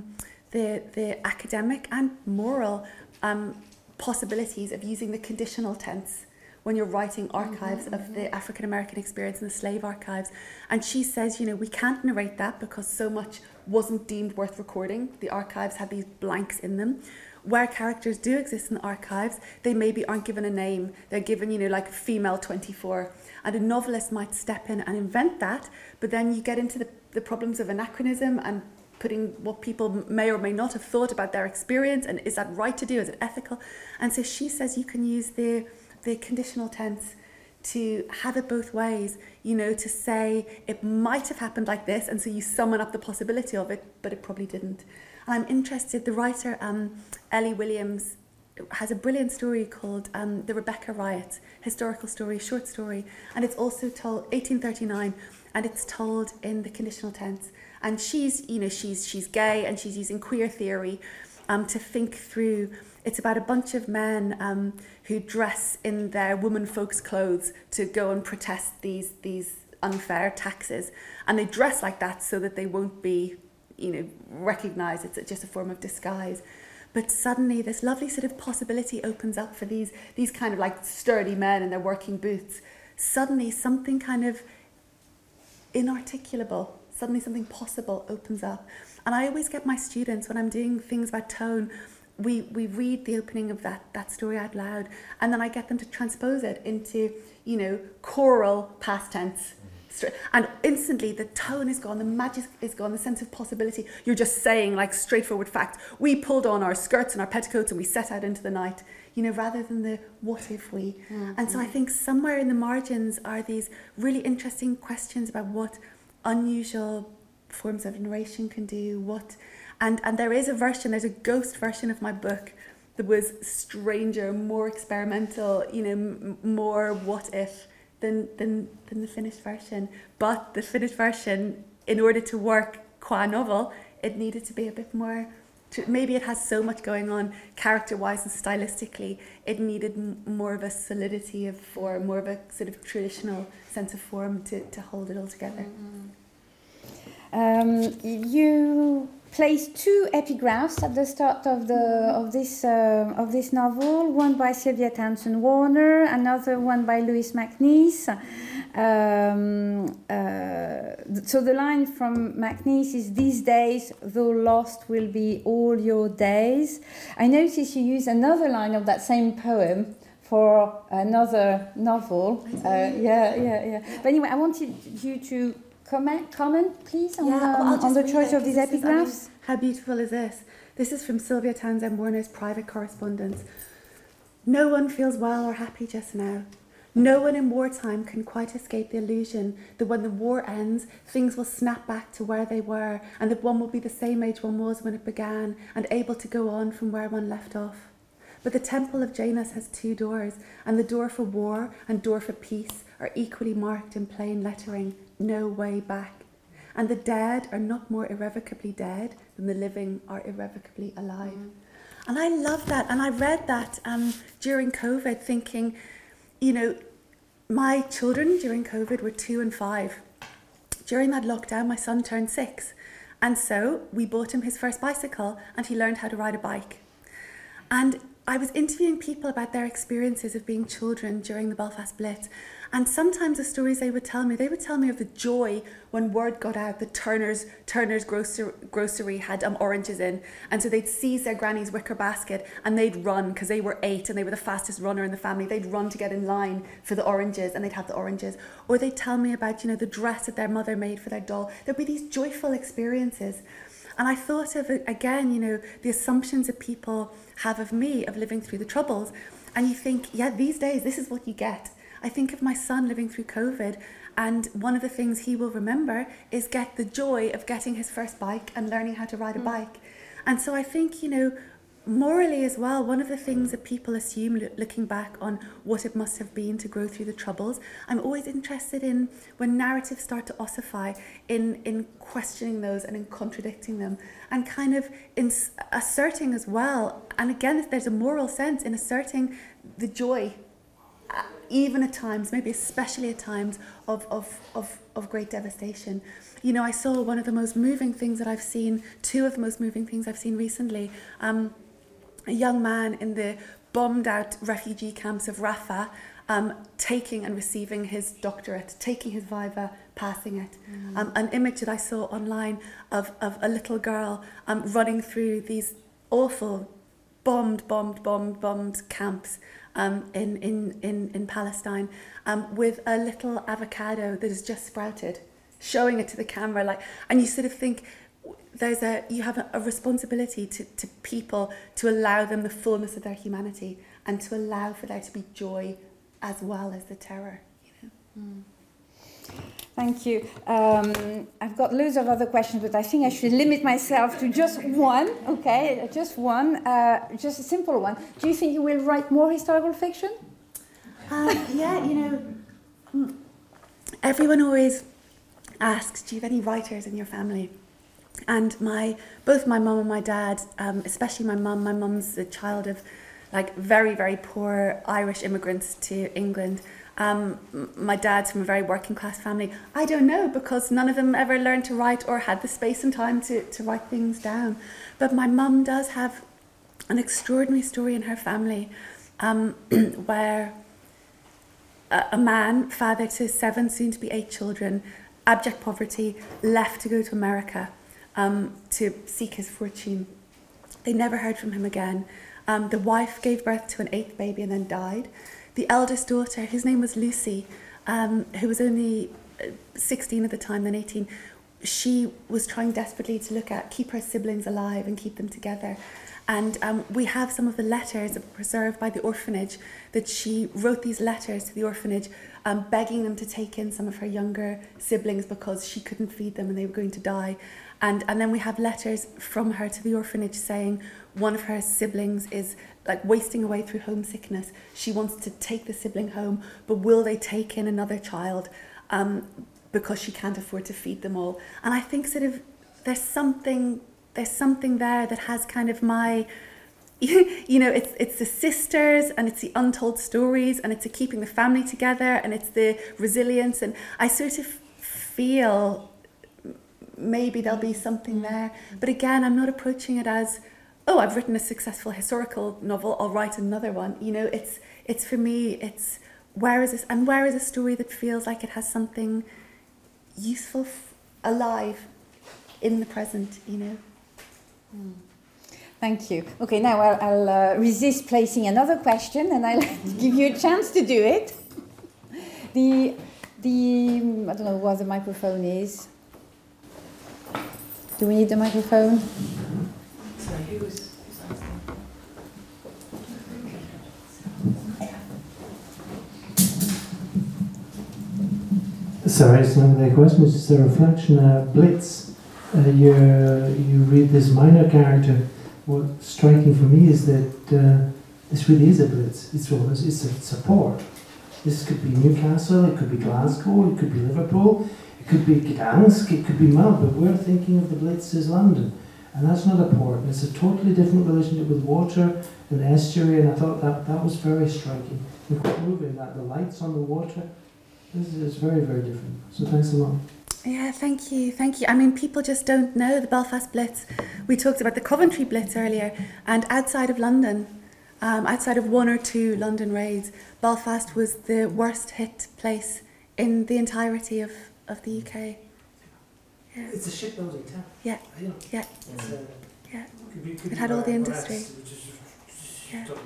Speaker 2: academic and moral possibilities of using the conditional tense when you're writing archives of the African American experience and the slave archives. And she says, we can't narrate that because so much wasn't deemed worth recording. The archives had these blanks in them. Where characters do exist in the archives, they maybe aren't given a name. They're given, like female 24. And a novelist might step in and invent that, but then you get into the problems of anachronism and putting what people may or may not have thought about their experience, and is that right to do, is it ethical? And so she says you can use the conditional tense to have it both ways, to say it might have happened like this, and so you summon up the possibility of it, but it probably didn't. And I'm interested, the writer Ellie Williams has a brilliant story called The Rebecca Riot, historical story, short story, and it's also told 1839, and it's told in the conditional tense. And she's gay, and she's using queer theory to think through. It's about a bunch of men who dress in their woman folks' clothes to go and protest these unfair taxes, and they dress like that so that they won't be recognized. It's just a form of disguise. But suddenly this lovely sort of possibility opens up for these kind of like sturdy men in their working boots. Suddenly something kind of inarticulable, suddenly something possible opens up. And I always get my students, when I'm doing things about tone, we read the opening of that story out loud, and then I get them to transpose it into, choral past tense. And instantly the tone is gone, the magic is gone, the sense of possibility. You're just saying like straightforward facts. We pulled on our skirts and our petticoats and we set out into the night, rather than the what if we. And so I think somewhere in the margins are these really interesting questions about what unusual forms of narration can do, and there is there's a ghost version of my book that was stranger, more experimental, more what if than the finished version. But the finished version, in order to work qua novel, it needed to be a bit more, maybe it has so much going on character-wise and stylistically, it needed more of a solidity of form, more of a sort of traditional sense of form to hold it all together.
Speaker 1: You placed two epigraphs at the start of this novel, one by Sylvia Townsend Warner, another one by Louise MacNeice. So the line from MacNeice is, "These days, though lost, will be all your days." I noticed you use another line of that same poem for another novel. Yeah. But anyway, I wanted you to comment, please, on the choice of these epigraphs.
Speaker 2: How beautiful is this? This is from Sylvia Townsend Warner's private correspondence. "No one feels well or happy just now. No one in wartime can quite escape the illusion that when the war ends, things will snap back to where they were, and that one will be the same age one was when it began, and able to go on from where one left off. But the temple of Janus has two doors, and the door for war and door for peace are equally marked in plain lettering, no way back. And the dead are not more irrevocably dead than the living are irrevocably alive." And I love that. And I read that during COVID, thinking, my children during COVID were 2 and 5. During that lockdown, my son turned 6. And so we bought him his first bicycle, and he learned how to ride a bike. And I was interviewing people about their experiences of being children during the Belfast Blitz. And sometimes the stories they would tell me of the joy when word got out that Turner's grocery had oranges in. And so they'd seize their granny's wicker basket and they'd run, because they were 8 and they were the fastest runner in the family. They'd run to get in line for the oranges, and they'd have the oranges. Or they'd tell me about, the dress that their mother made for their doll. There'd be these joyful experiences. And I thought of, again, the assumptions that people have of me, of living through the Troubles. And you think, these days, this is what you get. I think of my son living through COVID, and one of the things he will remember is get the joy of getting his first bike and learning how to ride a bike. And so I think, you know, morally as well, one of the things that people assume looking back on what it must have been to grow through the Troubles, I'm always interested in when narratives start to ossify, in questioning those and in contradicting them, and kind of in asserting as well, and again there's a moral sense in asserting the joy, even at times, maybe especially at times of great devastation. You know, I saw one of the most moving things that I've seen, two of the most moving things I've seen recently. A young man in the bombed out refugee camps of Rafah, taking and receiving his doctorate, taking his viva, passing it. An image that I saw online of a little girl running through these awful bombed camps in Palestine, with a little avocado that has just sprouted, showing it to the camera, like, and you sort of think, you have a responsibility to people to allow them the fullness of their humanity and to allow for there to be joy as well as the terror. You know?
Speaker 1: Thank you. I've got loads of other questions, but I think I should limit myself to just one. Okay, just one, just a simple one. Do you think you will write more historical fiction?
Speaker 2: Yeah, you know, everyone always asks, do you have any writers in your family? And both my mum and my dad, especially my mum's the child of like very, very poor Irish immigrants to England. My dad's from a very working class family. I don't know, because none of them ever learned to write or had the space and time to write things down. But my mum does have an extraordinary story in her family, where a man, father to 7, soon to be 8 children, abject poverty, left to go to America to seek his fortune. They never heard from him again. The wife gave birth to an 8th baby and then died. The eldest daughter, whose name was Lucy, who was only 16 at the time, then 18, she was trying desperately to keep her siblings alive and keep them together. And we have some of the letters preserved by the orphanage, that she wrote these letters to the orphanage, begging them to take in some of her younger siblings because she couldn't feed them and they were going to die. And then we have letters from her to the orphanage saying one of her siblings is like wasting away through homesickness. She wants to take the sibling home, but will they take in another child because she can't afford to feed them all? And I think sort of there's something there that has kind of my, you know, it's the sisters and it's the untold stories and it's the keeping the family together and it's the resilience, and I sort of feel maybe there'll be something there. But again, I'm not approaching it as, oh, I've written a successful historical novel, I'll write another one. You know, it's for me, it's where is a story that feels like it has something useful, alive in the present, you know.
Speaker 1: Thank you. Okay, now I'll resist placing another question, and I'll give you a chance to do it. I don't know what the microphone is. Do we need the microphone?
Speaker 3: Sorry, who's
Speaker 4: Sorry, it's not a question, it's just a reflection. Blitz, you read this minor character. What's striking for me is that this really is a blitz. It's a port. This could be Newcastle, it could be Glasgow, it could be Liverpool, it could be Gdansk, it could be Malta, but we're thinking of the blitz as London. And that's not a port. It's a totally different relationship with water and estuary, and I thought that was very striking. And quite moving, that the lights on the water, this is very, very different. So thanks a lot.
Speaker 2: Yeah, thank you. I mean, people just don't know the Belfast Blitz. We talked about the Coventry Blitz earlier, and outside of London, outside of 1 or 2 London raids, Belfast was the worst hit place in the entirety of the UK. Yeah.
Speaker 4: It's a shipbuilding town.
Speaker 2: Yeah,
Speaker 4: Yeah.
Speaker 2: yeah,
Speaker 4: It's
Speaker 2: yeah.
Speaker 4: could
Speaker 2: It had all the
Speaker 4: Brass,
Speaker 2: industry.
Speaker 4: which is
Speaker 2: Yeah.
Speaker 4: totally-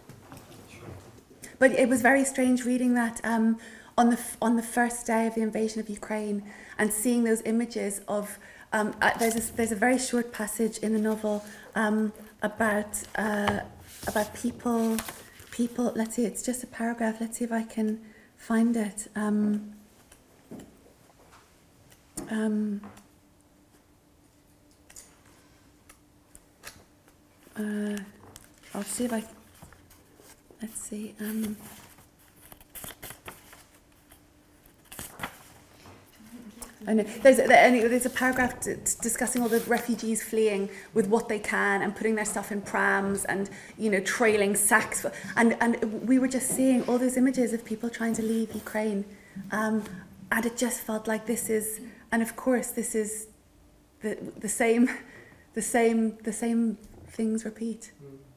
Speaker 2: But it was very strange reading that on the first day of the invasion of Ukraine and seeing those images of there's a very short passage in the novel about people. Let's see, it's just a paragraph. Let's see if I can find it. I'll see if I. Let's see. I know there's a paragraph discussing all the refugees fleeing with what they can and putting their stuff in prams and trailing sacks and we were just seeing all those images of people trying to leave Ukraine, and it just felt like this is, and of course this is the same things repeat.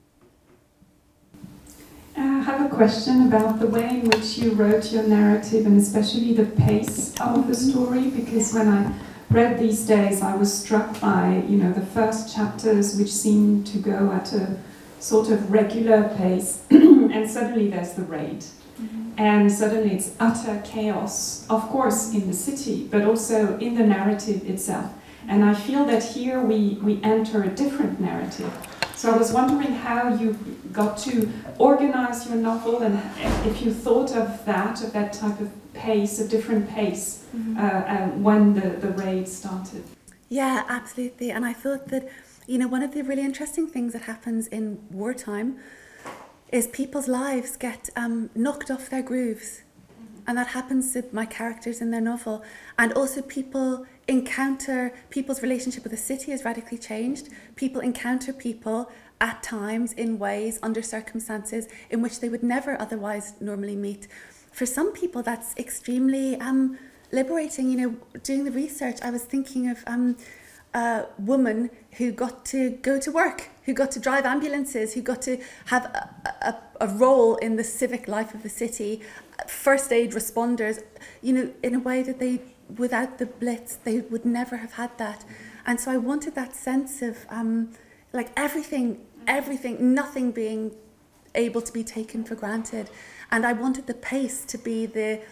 Speaker 3: I have a question about the way in which you wrote your narrative and especially the pace of the story, because when I read these days I was struck by the first chapters which seemed to go at a sort of regular pace and suddenly there's the raid and suddenly it's utter chaos, of course in the city but also in the narrative itself, and I feel that here we enter a different narrative. So I was wondering how you got to organize your novel and if you thought of that type of pace, a different pace, when the raid started.
Speaker 2: Yeah, absolutely. And I thought that, one of the really interesting things that happens in wartime is people's lives get knocked off their grooves. And that happens to my characters in their novel. And also people's relationship with the city has radically changed. People encounter people at times in ways, under circumstances in which they would never otherwise normally meet. For some people that's extremely liberating. Doing the research, I was thinking of a woman who got to go to work, who got to drive ambulances, who got to have a role in the civic life of the city, first aid responders, in a way that they, without the Blitz, they would never have had that. And so I wanted that sense of everything, nothing being able to be taken for granted. And I wanted the pace to be the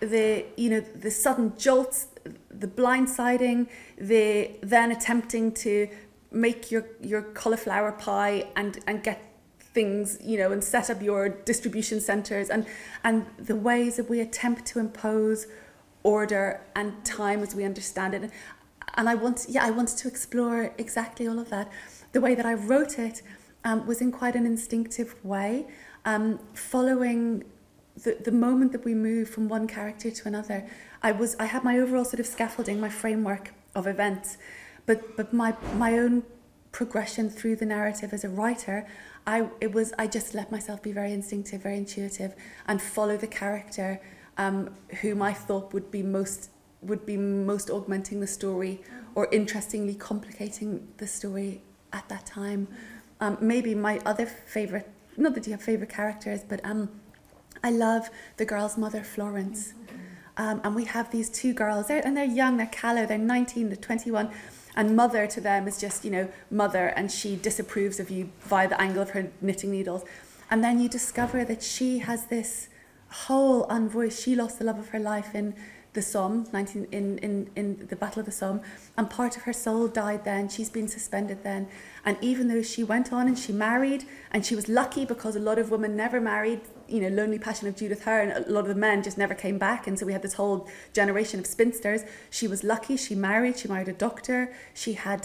Speaker 2: sudden jolts, the blindsiding, the then attempting to make your cauliflower pie and get things, and set up your distribution centres and the ways that we attempt to impose order and time as we understand it. And I wanted to explore exactly all of that. The way that I wrote it was in quite an instinctive way, following the moment that we move from one character to another. I had my overall sort of scaffolding, my framework of events, but my own progression through the narrative as a writer, I just let myself be very instinctive, very intuitive, and follow the character whom I thought would be most augmenting the story or interestingly complicating the story at that time. Maybe my other favourite, not that you have favourite characters, but I love the girl's mother, Florence. And we have these two girls, they're young, they're callow, they're 19 to 21, and mother to them is just, mother, and she disapproves of you via the angle of her knitting needles. And then you discover that she has this whole unvoiced, she lost the love of her life in the Somme, in the Battle of the Somme, and part of her soul died then. She's been suspended then. And even though she went on and she married, and she was lucky because a lot of women never married, Lonely Passion of Judith Hare, and a lot of the men just never came back, and so we had this whole generation of spinsters. She was lucky, she married a doctor, she had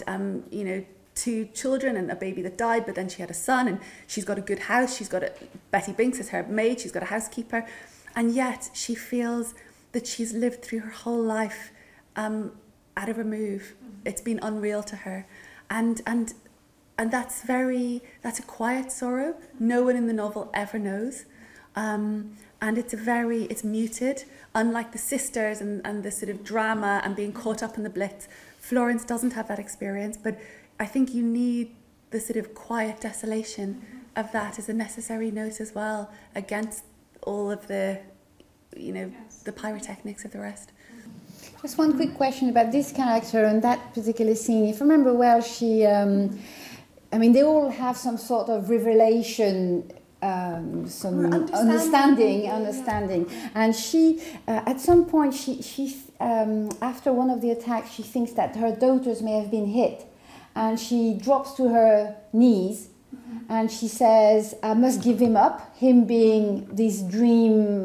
Speaker 2: 2 children and a baby that died, but then she had a son, and she's got a good house, Betty Binks is her maid, she's got a housekeeper, and yet she feels that she's lived through her whole life at a remove. It's been unreal to her, and that's a quiet sorrow. No one in the novel ever knows, and it's muted. Unlike the sisters and the sort of drama and being caught up in the Blitz, Florence doesn't have that experience. But I think you need the sort of quiet desolation of that as a necessary note as well, against all of the the pyrotechnics of the rest.
Speaker 1: Just one quick question about this character and that particular scene. If I remember well, she, they all have some sort of revelation, some understanding. And she, at some point, she after one of the attacks, she thinks that her daughters may have been hit, and she drops to her knees, and she says, "I must give him up." Him being this dream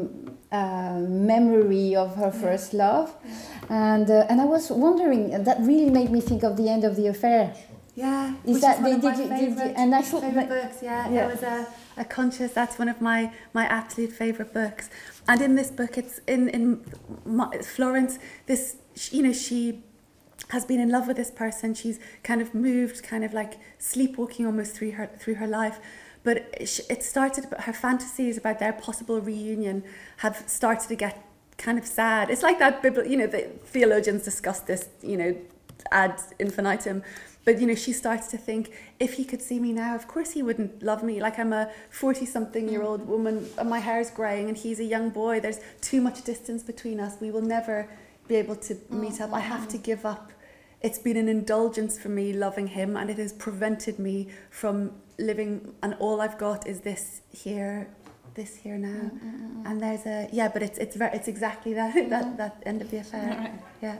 Speaker 1: memory of her first love, and I was wondering, that really made me think of The End of the Affair.
Speaker 2: Yeah,
Speaker 1: Is
Speaker 2: which
Speaker 1: that
Speaker 2: is one of my
Speaker 1: did you,
Speaker 2: favourite
Speaker 1: and I thought
Speaker 2: favourite
Speaker 1: that,
Speaker 2: books. Yeah,
Speaker 1: yeah.
Speaker 2: it was a conscious. That's one of my absolute favourite books. And in this book, it's in Florence. This, you know, she has been in love with this person. She's kind of moved, kind of like sleepwalking almost through her life. But it started. Her fantasies about their possible reunion have started to get kind of sad. It's like that you know, the theologians discuss this, you know, ad infinitum. But, you know, she starts to think, if he could see me now, of course he wouldn't love me. Like, I'm a 40-something-year-old woman, and my hair's greying, and he's a young boy. There's too much distance between us. We will never be able to meet up. I have to give up. It's been an indulgence for me loving him, and it has prevented me from living, and all I've got is this here now. And there's but it's exactly that, that End of the Affair.
Speaker 1: Right.
Speaker 2: Yeah.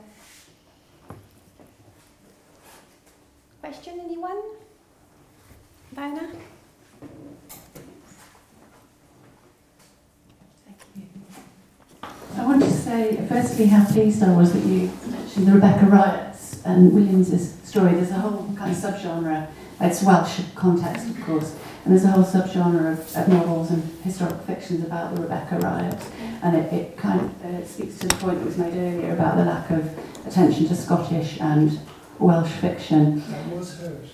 Speaker 1: Question, anyone? Diana?
Speaker 5: Thank you. I want to say, firstly, how pleased I was that you mentioned the Rebecca riots and Williams's story. There's a whole kind of subgenre. It's Welsh context, of course, and there's a whole subgenre of novels and historical fictions about the Rebecca riots, and it kind of speaks to the point that was made earlier about the lack of attention to Scottish and Welsh fiction.
Speaker 4: That was heard.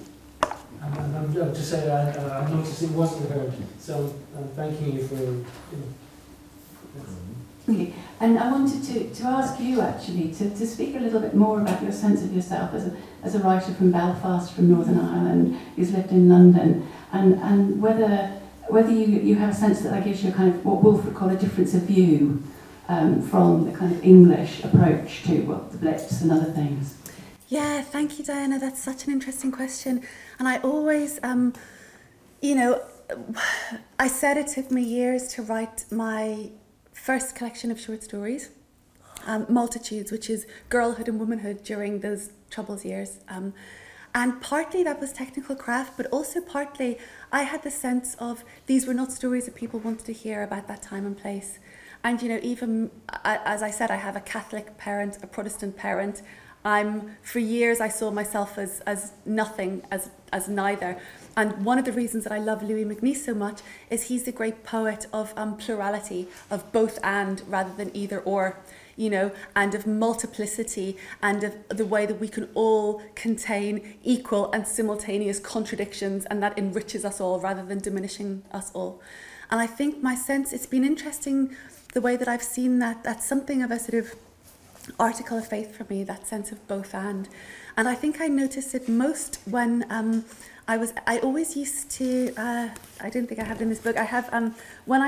Speaker 4: And I'm to say that I noticed it wasn't heard, so I'm thanking you for, you know.
Speaker 5: Thank you. And I wanted to ask you actually to speak a little bit more about your sense of yourself as a writer from Belfast, from Northern Ireland, who's lived in London, and whether you have a sense that gives you a kind of what Woolf would call a difference of view from the kind of English approach to the Blitz and other things.
Speaker 2: Yeah, thank you, Diana. That's such an interesting question. And I always, you know, I said it took me years to write my first collection of short stories, Multitudes, which is girlhood and womanhood during those Troubles years. And partly that was technical craft, but also partly I had the sense of these were not stories that people wanted to hear about that time and place. And, you know, even, as I said, I have a Catholic parent, a Protestant parent. For years I saw myself as nothing, as neither. And one of the reasons that I love Louis MacNeice so much is he's the great poet of plurality, of both and rather than either or, you know, and of multiplicity, and of the way that we can all contain equal and simultaneous contradictions, and that enriches us all rather than diminishing us all. And I think my sense, it's been interesting the way that I've seen that. That's something of a sort of article of faith for me, that sense of both and I think I noticed it most when I always used to I don't think I have it in this book. I have when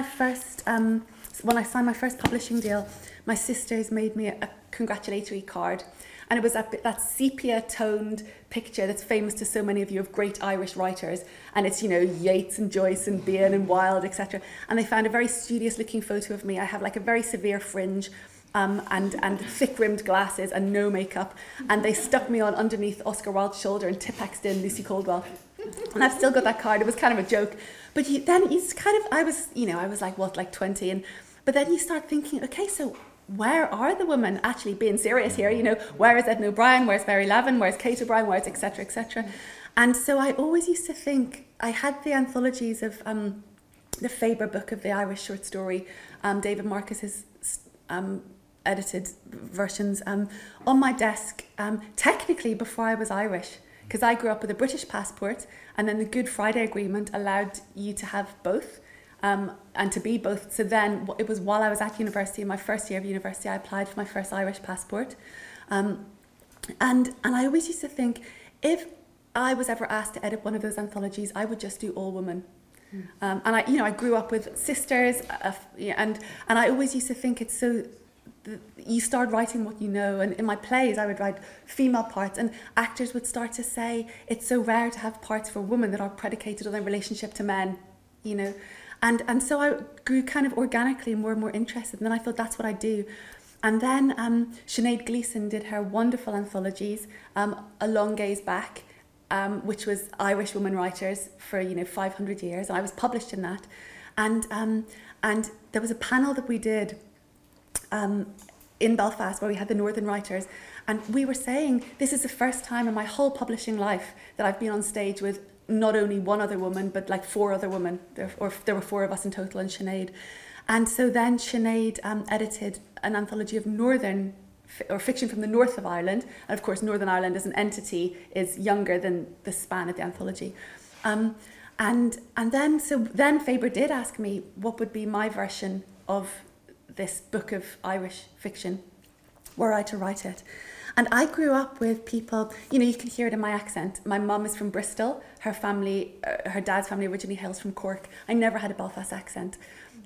Speaker 2: I signed my first publishing deal, my sisters made me a congratulatory card, and it was that sepia toned picture that's famous to so many of you of great Irish writers, and it's, you know, Yeats and Joyce and Bean and Wilde, etc. And they found a very studious looking photo of me. I have like a very severe fringe, and thick-rimmed glasses and no makeup, and they stuck me on underneath Oscar Wilde's shoulder and Tipexed in Lucy Caldwell, and I've still got that card. It was kind of a joke, but I was like 20, but then you start thinking, okay, so where are the women actually being serious here? You know, where is Edna O'Brien? Where's Mary Lavin? Where's Kate O'Brien? Where's etc. etc. And so I always used to think, I had the anthologies of the Faber book of the Irish short story, David Marcus's edited versions on my desk, technically before I was Irish, because I grew up with a British passport, and then the Good Friday Agreement allowed you to have both, and to be both. So then it was while I was at university, in my first year of university, I applied for my first Irish passport, and I always used to think, if I was ever asked to edit one of those anthologies, I would just do all women. And I grew up with sisters, and I always used to think it's so. You start writing what you know, and in my plays I would write female parts, and actors would start to say it's so rare to have parts for women that are predicated on their relationship to men, you know, and so I grew kind of organically more and more interested, and then I thought that's what I do. And then Sinead Gleeson did her wonderful anthologies, A Long Gaze Back, which was Irish women writers for 500 years, and I was published in that, and And there was a panel that we did in Belfast where we had the Northern writers, and we were saying this is the first time in my whole publishing life that I've been on stage with not only one other woman but like 4 other women, there were 4 of us in total, and Sinead. And so then Sinead edited an anthology of Northern or fiction from the north of Ireland, and of course Northern Ireland as an entity is younger than the span of the anthology. And then Faber did ask me what would be my version of this book of Irish fiction, were I to write it. And I grew up with people, you can hear it in my accent. My mum is from Bristol. Her family, her dad's family originally hails from Cork. I never had a Belfast accent.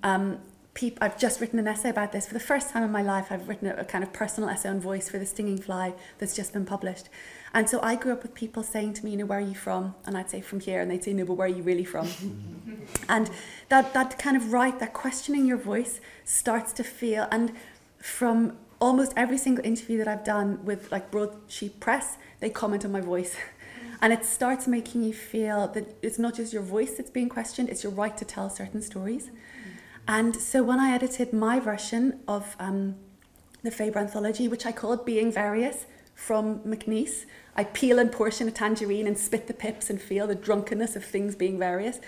Speaker 2: I've just written an essay about this. For the first time in my life, I've written a kind of personal essay on voice for The Stinging Fly that's just been published. And so I grew up with people saying to me, where are you from? And I'd say, from here. And they'd say, no, but where are you really from? And that kind of that questioning your voice starts to feel, and from almost every single interview that I've done with like Broadsheet Press, they comment on my voice. And it starts making you feel that it's not just your voice that's being questioned, it's your right to tell certain stories. And so when I edited my version of the Faber anthology, which I called Being Various from McNeice, I peel and portion a tangerine and spit the pips and feel the drunkenness of things being various.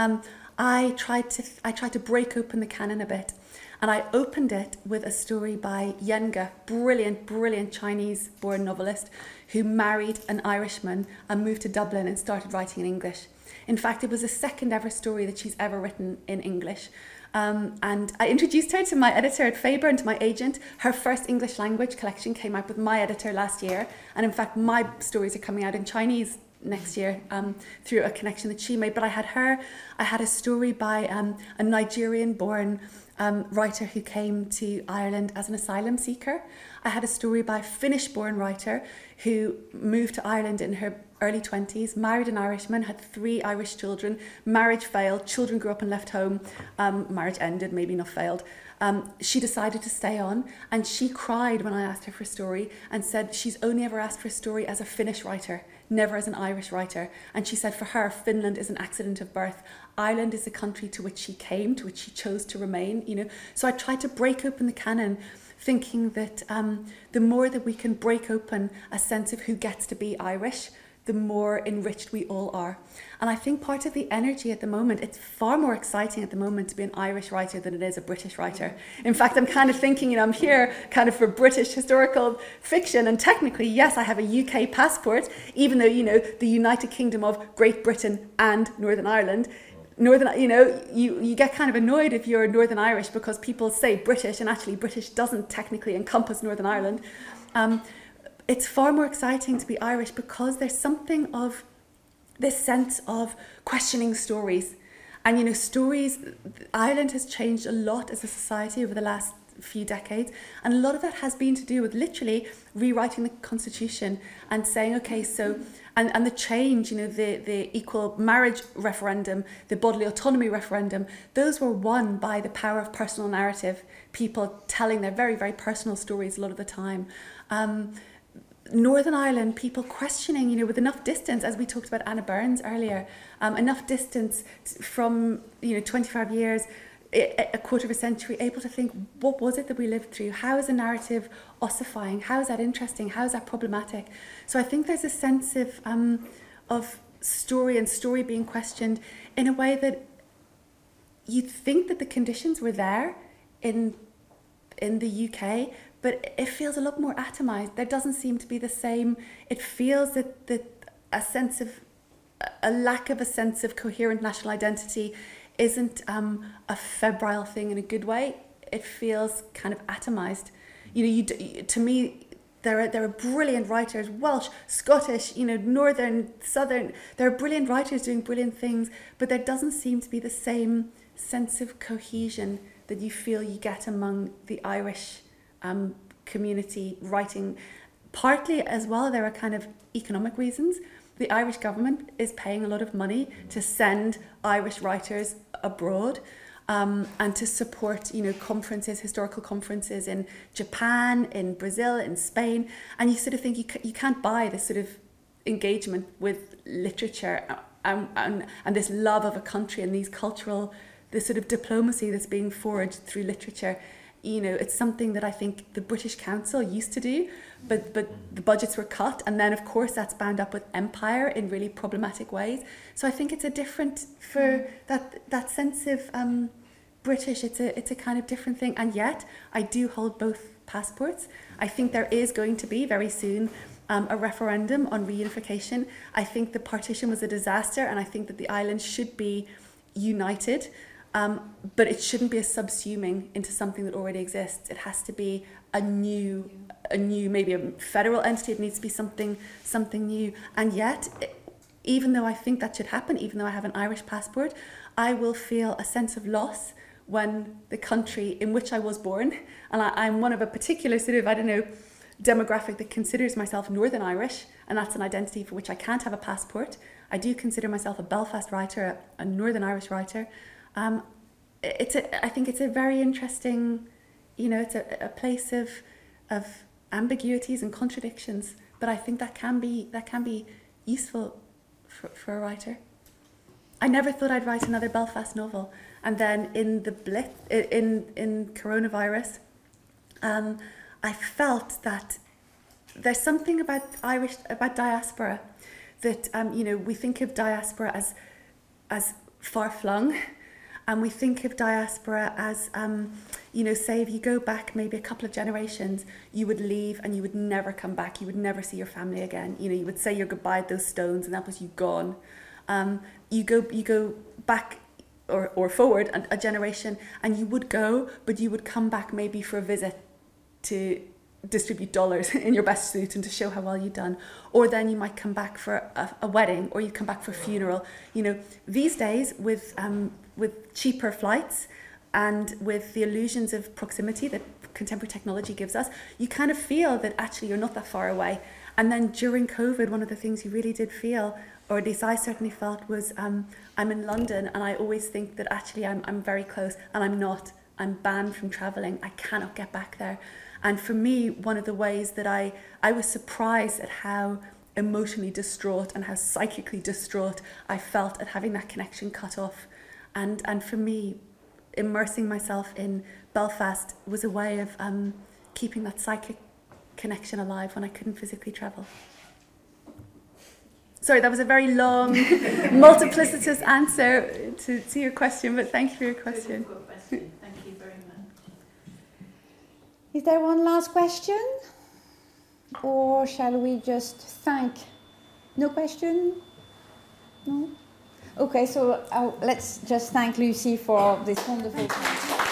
Speaker 2: I tried to break open the canon a bit. And I opened it with a story by Yen Ge, brilliant Chinese-born novelist who married an Irishman and moved to Dublin and started writing in English. In fact, it was the second ever story that she's ever written in English. And I introduced her to my editor at Faber and to my agent. Her first English language collection came out with my editor last year. And in fact, my stories are coming out in Chinese next year through a connection that she made. But I had a story by a Nigerian-born writer who came to Ireland as an asylum seeker. I had a story by a Finnish-born writer who moved to Ireland in her early 20s, married an Irishman, had 3 Irish children, marriage failed, children grew up and left home, marriage ended, maybe not failed. She decided to stay on, and she cried when I asked her for a story and said she's only ever asked for a story as a Finnish writer, never as an Irish writer. And she said for her, Finland is an accident of birth. Ireland is the country to which she came, to which she chose to remain, So I tried to break open the canon, thinking that the more that we can break open a sense of who gets to be Irish, the more enriched we all are. And I think part of the energy at the moment, it's far more exciting at the moment to be an Irish writer than it is a British writer. In fact, I'm kind of thinking, I'm here kind of for British historical fiction, and technically, yes, I have a UK passport, even though, the United Kingdom of Great Britain and Northern Ireland, you get kind of annoyed if you're Northern Irish because people say British, and actually British doesn't technically encompass Northern Ireland. It's far more exciting to be Irish because there's something of this sense of questioning stories. And, stories, Ireland has changed a lot as a society over the last few decades. And a lot of that has been to do with literally rewriting the constitution and saying, okay, so, and the change, the equal marriage referendum, the bodily autonomy referendum, those were won by the power of personal narrative, people telling their very, very personal stories a lot of the time. Northern Ireland, people questioning, with enough distance, as we talked about Anna Burns earlier, enough distance from, 25 years, a quarter of a century, able to think, what was it that we lived through? How is a narrative ossifying? How is that interesting? How is that problematic? So I think there's a sense of story and story being questioned in a way that you'd think that the conditions were there in the UK, but it feels a lot more atomized. There doesn't seem to be the same. It feels that a lack of a sense of coherent national identity isn't a febrile thing in a good way. It feels kind of atomized. To me, there are brilliant writers, Welsh, Scottish, Northern, Southern. There are brilliant writers doing brilliant things, but there doesn't seem to be the same sense of cohesion that you feel you get among the Irish community writing. Partly as well, there are kind of economic reasons. The Irish government is paying a lot of money to send Irish writers abroad and to support, conferences, historical conferences in Japan, in Brazil, in Spain. And you sort of think you can't buy this sort of engagement with literature and this love of a country and these cultural the sort of diplomacy that's being forged through literature. You know, it's something that I think the British Council used to do, but the budgets were cut, and then of course that's bound up with empire in really problematic ways. So I think it's a different, for that sense of British, it's a kind of different thing. And yet I do hold both passports. I think there is going to be very soon a referendum on reunification. I think the partition was a disaster, and I think that the island should be united. But it shouldn't be a subsuming into something that already exists. It has to be a new, maybe a federal entity. It needs to be something new. And yet, even though I think that should happen, even though I have an Irish passport, I will feel a sense of loss when the country in which I was born, and I'm one of a particular sort of, I don't know, demographic that considers myself Northern Irish, and that's an identity for which I can't have a passport. I do consider myself a Belfast writer, a Northern Irish writer. I think it's a very interesting, you know, it's a place of ambiguities and contradictions, but I think that can be useful for a writer. I never thought I'd write another Belfast novel, and then in the in coronavirus, I felt that there's something about diaspora that you know, we think of diaspora as far flung. And we think of diaspora as, you know, say if you go back maybe a couple of generations, you would leave and you would never come back. You would never see your family again. You know, you would say your goodbye at those stones, and that was you gone. You go back or forward a generation, and you would go, but you would come back maybe for a visit to distribute dollars in your best suit and to show how well you've done. Or then you might come back for a wedding, or you come back for a funeral. You know, these days with cheaper flights and with the illusions of proximity that contemporary technology gives us, you kind of feel that actually you're not that far away. And then during COVID, one of the things you really did feel, or at least I certainly felt, was I'm in London, and I always think that actually I'm very close, and I'm not. I'm banned from travelling. I cannot get back there. And for me, one of the ways that I was surprised at how emotionally distraught and how psychically distraught I felt at having that connection cut off. And for me, immersing myself in Belfast was a way of keeping that psychic connection alive when I couldn't physically travel. Sorry, that was a very long, multiplicitous answer to your question, but thank you for your question.
Speaker 5: Thank you very much.
Speaker 1: Is there one last question? Or shall we just thank? No question? No? Okay, so let's just thank Lucy for this wonderful time.